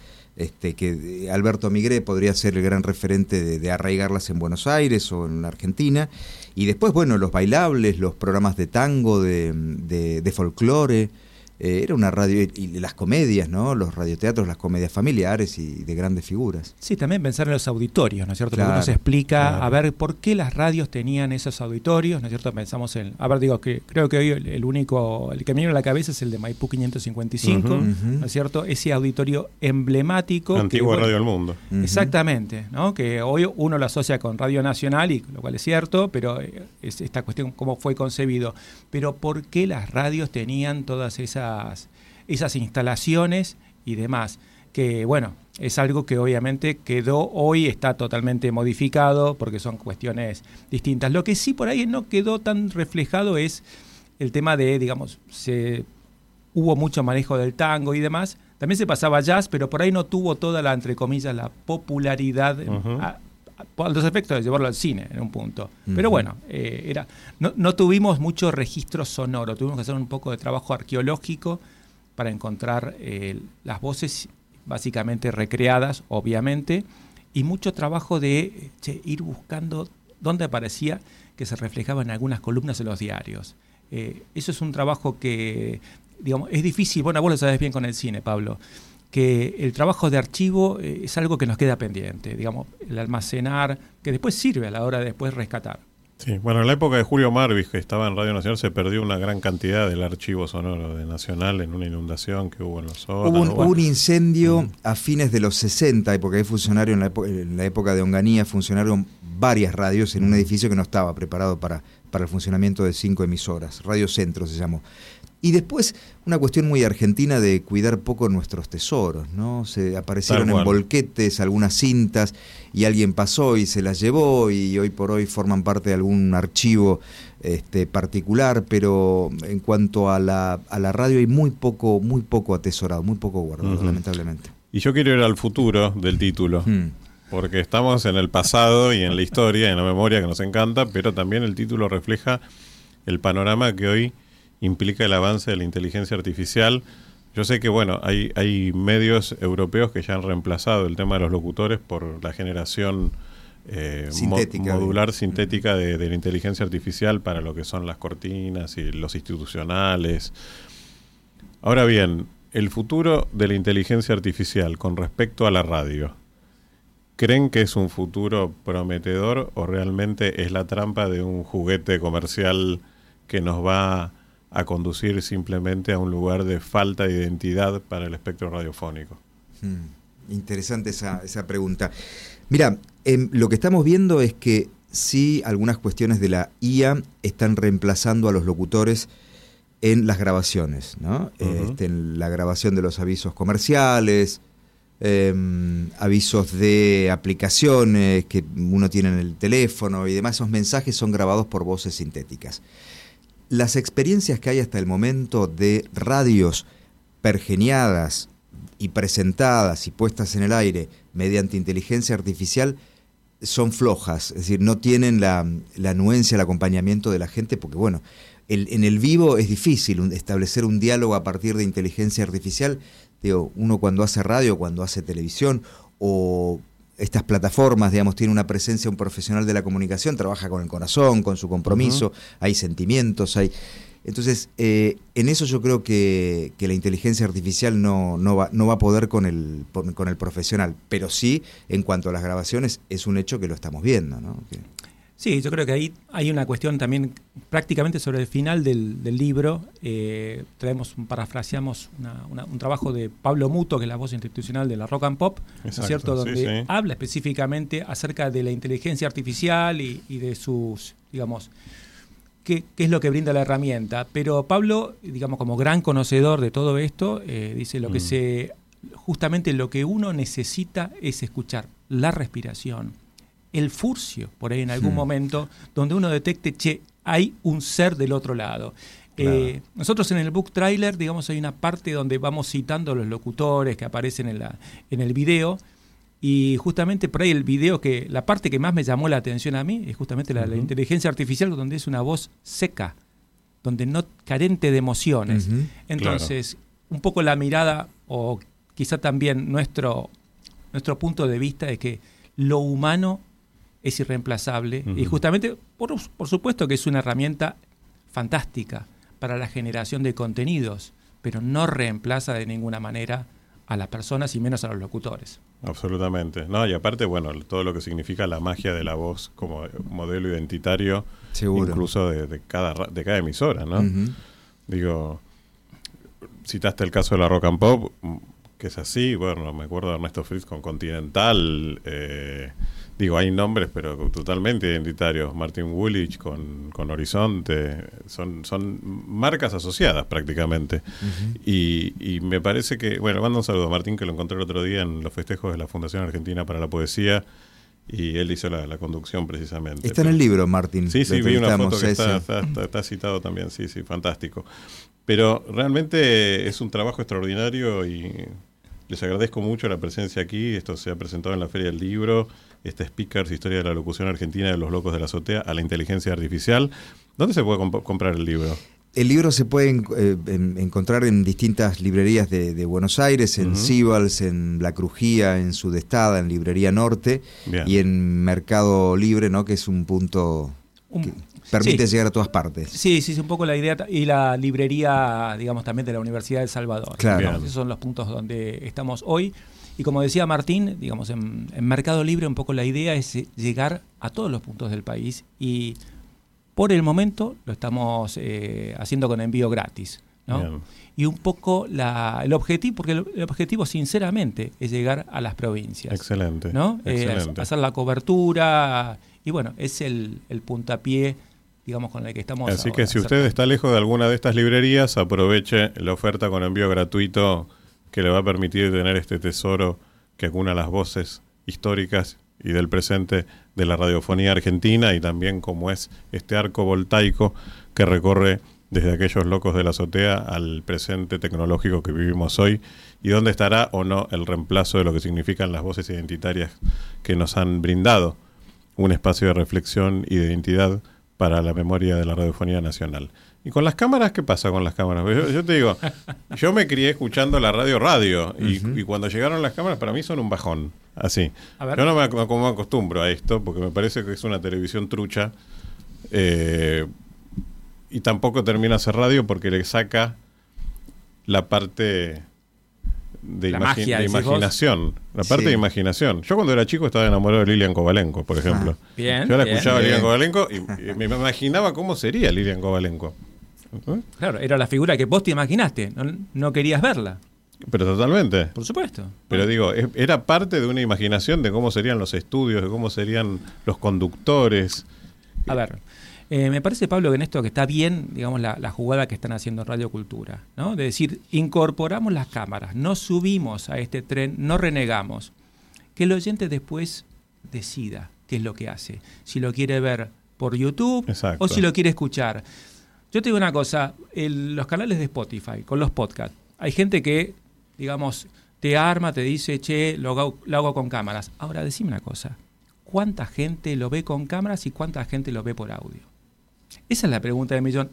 [SPEAKER 16] que Alberto Migré podría ser el gran referente de arraigarlas en Buenos Aires o en la Argentina, y después, bueno, los bailables, los programas de tango, de folclore, era una radio, y las comedias, ¿no? Los radioteatros, las comedias familiares y de grandes figuras.
[SPEAKER 15] Sí, también pensar en los auditorios, ¿no es cierto? Claro, porque uno se explica, a ver, ¿por qué las radios tenían esos auditorios? ¿No es cierto? Pensamos en, que creo que hoy el que me viene a la cabeza es el de Maipú 555, ¿no es cierto? Ese auditorio emblemático.
[SPEAKER 5] Antigua Radio del Mundo.
[SPEAKER 15] Exactamente, ¿no? Que hoy uno lo asocia con Radio Nacional, y lo cual es cierto, pero es esta cuestión, cómo fue concebido. Pero ¿por qué las radios tenían todas esas instalaciones y demás? Que bueno, es algo que obviamente hoy está totalmente modificado porque son cuestiones distintas. Lo que sí por ahí no quedó tan reflejado es el tema de, digamos, hubo mucho manejo del tango y demás. También se pasaba jazz, pero por ahí no tuvo toda la, entre comillas, la popularidad a los efectos de llevarlo al cine en un punto. Pero bueno, no tuvimos mucho registro sonoro, tuvimos que hacer un poco de trabajo arqueológico para encontrar las voces básicamente recreadas, obviamente, y mucho trabajo de ir buscando dónde aparecía que se reflejaba en algunas columnas de los diarios. Eso es un trabajo que, digamos, es difícil. Bueno, vos lo sabés bien con el cine, Pablo, que el trabajo de archivo es algo que nos queda pendiente, digamos, el almacenar, que después sirve a la hora de después rescatar.
[SPEAKER 5] Sí, bueno, en la época de Julio Marvis, que estaba en Radio Nacional, se perdió una gran cantidad del archivo sonoro de Nacional en una inundación que hubo en los sótanos.
[SPEAKER 16] Hubo un incendio a fines de los 60, porque hay funcionarios en la época de Onganía, funcionaron varias radios en un edificio que no estaba preparado para el funcionamiento de 5 emisoras, Radio Centro se llamó. Y después, una cuestión muy argentina de cuidar poco nuestros tesoros, ¿no? Se aparecieron en volquetes algunas cintas y alguien pasó y se las llevó, y hoy por hoy forman parte de algún archivo particular, pero en cuanto a la radio hay muy poco atesorado, muy poco guardado, lamentablemente.
[SPEAKER 5] Y yo quiero ir al futuro del título, porque estamos en el pasado y en la historia, en la memoria que nos encanta, pero también el título refleja el panorama que hoy implica el avance de la inteligencia artificial. Yo sé que, bueno, hay medios europeos que ya han reemplazado el tema de los locutores por la generación modular sintética de la inteligencia artificial para lo que son las cortinas y los institucionales. Ahora bien, el futuro de la inteligencia artificial con respecto a la radio, ¿creen que es un futuro prometedor o realmente es la trampa de un juguete comercial que nos va a conducir simplemente a un lugar de falta de identidad para el espectro radiofónico?
[SPEAKER 16] Interesante esa pregunta. Mira, lo que estamos viendo es que sí, algunas cuestiones de la IA están reemplazando a los locutores en las grabaciones, ¿no? En la grabación de los avisos comerciales, avisos de aplicaciones que uno tiene en el teléfono y demás. Esos mensajes son grabados por voces sintéticas. Las experiencias que hay hasta el momento de radios pergeniadas y presentadas y puestas en el aire mediante inteligencia artificial son flojas, es decir, no tienen la anuencia, el acompañamiento de la gente, porque bueno, en el vivo es difícil establecer un diálogo a partir de inteligencia artificial. Digo, uno cuando hace radio, cuando hace televisión o estas plataformas, digamos, tiene una presencia, un profesional de la comunicación, trabaja con el corazón, con su compromiso, hay sentimientos, hay... Entonces, en eso yo creo que la inteligencia artificial no va a poder con el profesional, pero sí, en cuanto a las grabaciones, es un hecho que lo estamos viendo, ¿no?
[SPEAKER 15] Sí, yo creo que ahí hay una cuestión también prácticamente sobre el final del libro. Parafraseamos un trabajo de Pablo Muto, que es la voz institucional de la Rock and Pop, ¿no es cierto? Donde habla específicamente acerca de la inteligencia artificial y de sus, digamos, qué es lo que brinda la herramienta. Pero Pablo, digamos, como gran conocedor de todo esto, dice justamente lo que uno necesita es escuchar la respiración, el furcio, por ahí en algún momento, donde uno detecte, hay un ser del otro lado. Claro. Nosotros en el book trailer, digamos, hay una parte donde vamos citando los locutores que aparecen en el video, y justamente por ahí el video, la parte que más me llamó la atención a mí es justamente la inteligencia artificial, donde es una voz seca, donde no carente de emociones. Entonces, un poco la mirada, o quizá también nuestro punto de vista, es que lo humano es irreemplazable, y justamente, por supuesto que es una herramienta fantástica para la generación de contenidos, pero no reemplaza de ninguna manera a las personas y menos a los locutores.
[SPEAKER 5] Absolutamente. No, y aparte, bueno, todo lo que significa la magia de la voz como modelo identitario, seguro, incluso de cada emisora, ¿no? Digo, citaste el caso de la Rock and Pop, que es así. Bueno, me acuerdo de Ernesto Fritz con Continental. Digo, hay nombres, pero totalmente identitarios. Martin Woolwich con Horizonte. Son marcas asociadas prácticamente. Y me parece que... Bueno, mando un saludo a Martín, que lo encontré el otro día en los festejos de la Fundación Argentina para la Poesía. Y él hizo la conducción precisamente.
[SPEAKER 16] Está en el libro, Martín.
[SPEAKER 5] Sí, vi una foto que está citado también. Sí, fantástico. Pero realmente es un trabajo extraordinario y les agradezco mucho la presencia aquí. Esto se ha presentado en la Feria del Libro. Speakers, Historia de la Locución Argentina de los Locos de la Azotea a la Inteligencia Artificial. ¿Dónde se puede comprar el libro?
[SPEAKER 16] El libro se puede encontrar en distintas librerías de Buenos Aires, en Sibals, en La Crujía, en Sudestada, en Librería Norte. Bien. Y en Mercado Libre, ¿no? Que es un punto que permite llegar a todas partes.
[SPEAKER 15] Sí, un poco la idea. Y la librería, digamos, también de la Universidad de El Salvador.
[SPEAKER 16] Claro.
[SPEAKER 15] Esos son los puntos donde estamos hoy. Y como decía Martín, digamos, en Mercado Libre un poco la idea es llegar a todos los puntos del país, y por el momento lo estamos haciendo con envío gratis, ¿no? Bien. Y un poco el objetivo, porque el objetivo sinceramente es llegar a las provincias.
[SPEAKER 5] Excelente.
[SPEAKER 15] ¿No?
[SPEAKER 5] Excelente.
[SPEAKER 15] Hacer la cobertura, y bueno, es el puntapié, digamos, con el que estamos.
[SPEAKER 5] Así que si usted está lejos de alguna de estas librerías, aproveche la oferta con envío gratuito, que le va a permitir tener este tesoro que acuna las voces históricas y del presente de la radiofonía argentina, y también como es este arco voltaico que recorre desde aquellos locos de la azotea al presente tecnológico que vivimos hoy, y dónde estará o no el reemplazo de lo que significan las voces identitarias que nos han brindado un espacio de reflexión y de identidad para la memoria de la radiofonía nacional. ¿Y con las cámaras qué pasa con las cámaras? Yo te digo, yo me crié escuchando la radio y cuando llegaron las cámaras para mí son un bajón, así. Yo no me acostumbro a esto porque me parece que es una televisión trucha. Y tampoco termina hacer radio porque le saca la parte de imaginación. La parte de imaginación. Yo cuando era chico estaba enamorado de Lilian Kovalenko, por ejemplo. Yo la escuchaba a Lilian Kovalenko y me imaginaba cómo sería Lilian Kovalenko.
[SPEAKER 15] Claro, era la figura que vos te imaginaste, no querías verla.
[SPEAKER 5] Pero totalmente.
[SPEAKER 15] Por supuesto.
[SPEAKER 5] Pero digo, era parte de una imaginación de cómo serían los estudios, de cómo serían los conductores.
[SPEAKER 15] A ver, me parece, Pablo, que en esto que está bien, digamos, la jugada que están haciendo en Radio Cultura, ¿no? De decir, incorporamos las cámaras, no subimos a este tren, no renegamos. Que el oyente después decida qué es lo que hace. Si lo quiere ver por YouTube o si lo quiere escuchar. Yo te digo una cosa, los canales de Spotify, con los podcasts, hay gente que, digamos, te arma, te dice, che, lo hago con cámaras. Ahora, decime una cosa, ¿cuánta gente lo ve con cámaras y cuánta gente lo ve por audio? Esa es la pregunta del millón.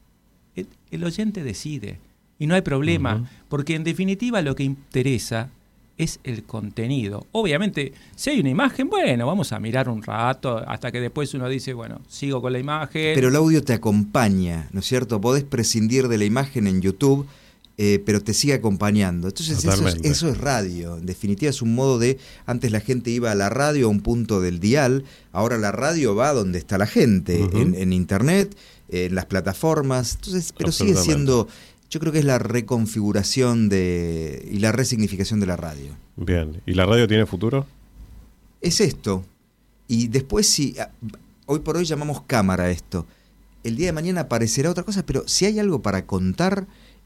[SPEAKER 15] El oyente decide y no hay problema, porque en definitiva lo que interesa es el contenido. Obviamente, si hay una imagen, bueno, vamos a mirar un rato hasta que después uno dice, bueno, sigo con la imagen.
[SPEAKER 16] Pero el audio te acompaña, ¿no es cierto? Podés prescindir de la imagen en YouTube, pero te sigue acompañando. Entonces eso es radio. En definitiva es un modo de, antes la gente iba a la radio a un punto del dial, ahora la radio va donde está la gente, en internet, en las plataformas. Entonces, pero sigue siendo, yo creo que es la reconfiguración y la resignificación de la radio.
[SPEAKER 5] Bien, ¿y la radio tiene futuro?
[SPEAKER 16] Es esto. Y después hoy por hoy llamamos cámara a esto. El día de mañana aparecerá otra cosa, pero si hay algo para contar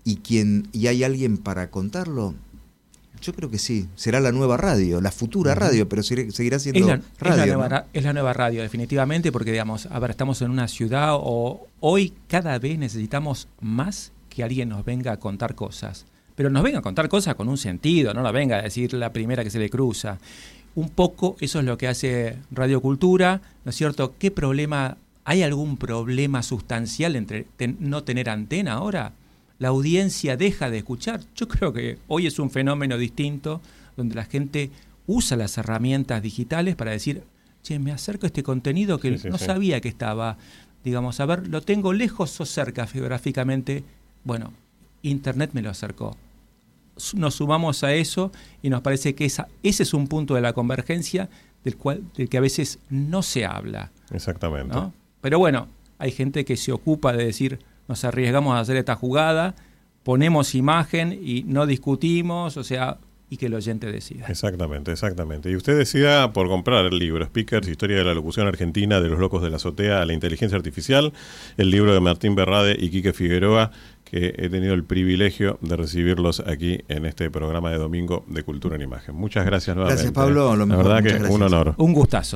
[SPEAKER 16] y hay alguien para contarlo, yo creo que sí, será la nueva radio, la futura radio, pero seguirá siendo radio.
[SPEAKER 15] Es la nueva radio, definitivamente, porque digamos, a ver, estamos en una ciudad hoy cada vez necesitamos más que alguien nos venga a contar cosas, pero nos venga a contar cosas con un sentido, no nos venga a decir la primera que se le cruza. Un poco eso es lo que hace Radio Cultura, ¿no es cierto? ¿Qué problema, hay algún problema sustancial entre no tener antena ahora? La audiencia deja de escuchar. Yo creo que hoy es un fenómeno distinto donde la gente usa las herramientas digitales para decir, che, me acerco a este contenido que no sabía que estaba, digamos, a ver, lo tengo lejos o cerca geográficamente. Bueno, Internet me lo acercó. Nos sumamos a eso y nos parece que ese es un punto de la convergencia del que a veces no se habla.
[SPEAKER 5] Exactamente.
[SPEAKER 15] ¿No? Pero bueno, hay gente que se ocupa de decir, nos arriesgamos a hacer esta jugada, ponemos imagen y no discutimos, o sea, y que el oyente decida.
[SPEAKER 5] Exactamente. Y usted decida por comprar el libro Speakers, Historia de la Locución Argentina, de los locos de la azotea a la inteligencia artificial, el libro de Martín Berrade y Quique Figueroa, que he tenido el privilegio de recibirlos aquí en este programa de domingo de Cultura en Imagen. Muchas gracias nuevamente.
[SPEAKER 16] Gracias, Pablo.
[SPEAKER 5] La verdad que un honor.
[SPEAKER 15] Un gustazo.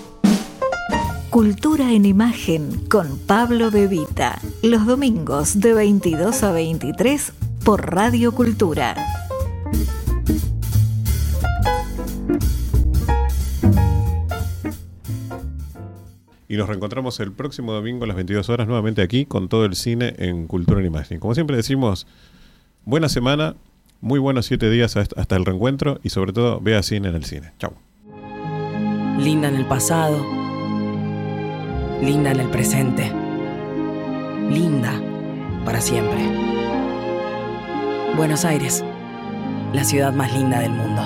[SPEAKER 3] Cultura en Imagen con Pablo Bebita, los domingos de 22 a 23 por Radio Cultura.
[SPEAKER 5] Y nos reencontramos el próximo domingo a las 22 horas nuevamente aquí con todo el cine en Cultura en Imagen. Como siempre decimos, buena semana, muy buenos 7 días hasta el reencuentro y sobre todo vea cine en el cine. Chau.
[SPEAKER 1] Linda en el pasado, linda en el presente, linda para siempre. Buenos Aires, la ciudad más linda del mundo.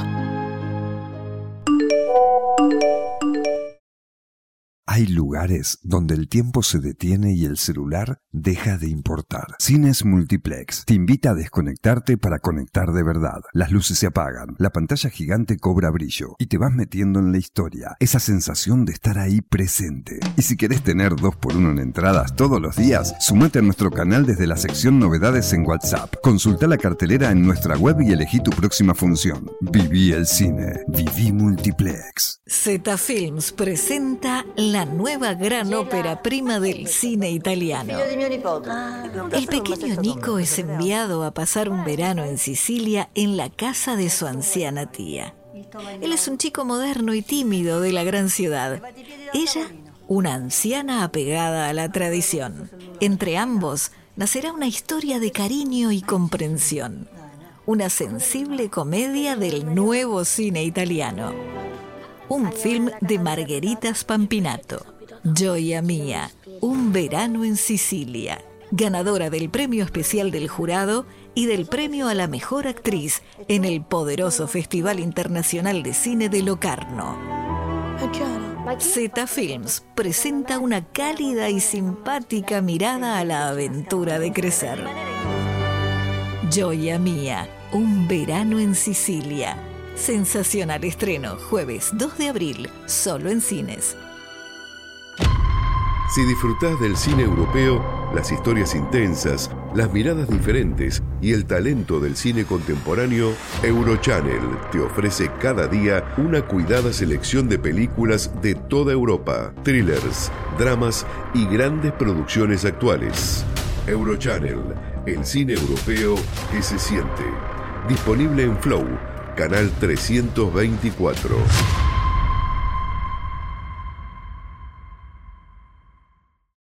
[SPEAKER 2] Hay lugares donde el tiempo se detiene y el celular deja de importar. Cines Multiplex te invita a desconectarte para conectar de verdad. Las luces se apagan, la pantalla gigante cobra brillo y te vas metiendo en la historia. Esa sensación de estar ahí presente. Y si querés tener 2x1 en entradas todos los días, sumate a nuestro canal desde la sección Novedades en WhatsApp. Consulta la cartelera en nuestra web y elegí tu próxima función. Viví el cine. Viví Multiplex.
[SPEAKER 3] Z Films presenta la la nueva gran ópera prima del cine italiano. El pequeño Nico es enviado a pasar un verano en Sicilia en la casa de su anciana tía. Él es un chico moderno y tímido de la gran ciudad. Ella, una anciana apegada a la tradición. Entre ambos nacerá una historia de cariño y comprensión. Una sensible comedia del nuevo cine italiano. Un film de Margherita Spampinato. Gioia Mia, un verano en Sicilia. Ganadora del premio especial del jurado y del premio a la mejor actriz en el poderoso Festival Internacional de Cine de Locarno. Zeta Films presenta una cálida y simpática mirada a la aventura de crecer. Gioia Mia, un verano en Sicilia. Sensacional estreno, jueves 2 de abril, solo en cines.
[SPEAKER 4] Si disfrutás del cine europeo, las historias intensas, las miradas diferentes y el talento del cine contemporáneo, Eurochannel te ofrece cada día una cuidada selección de películas de toda Europa, thrillers, dramas y grandes producciones actuales. Eurochannel, el cine europeo que se siente. Disponible en Flow, canal 324.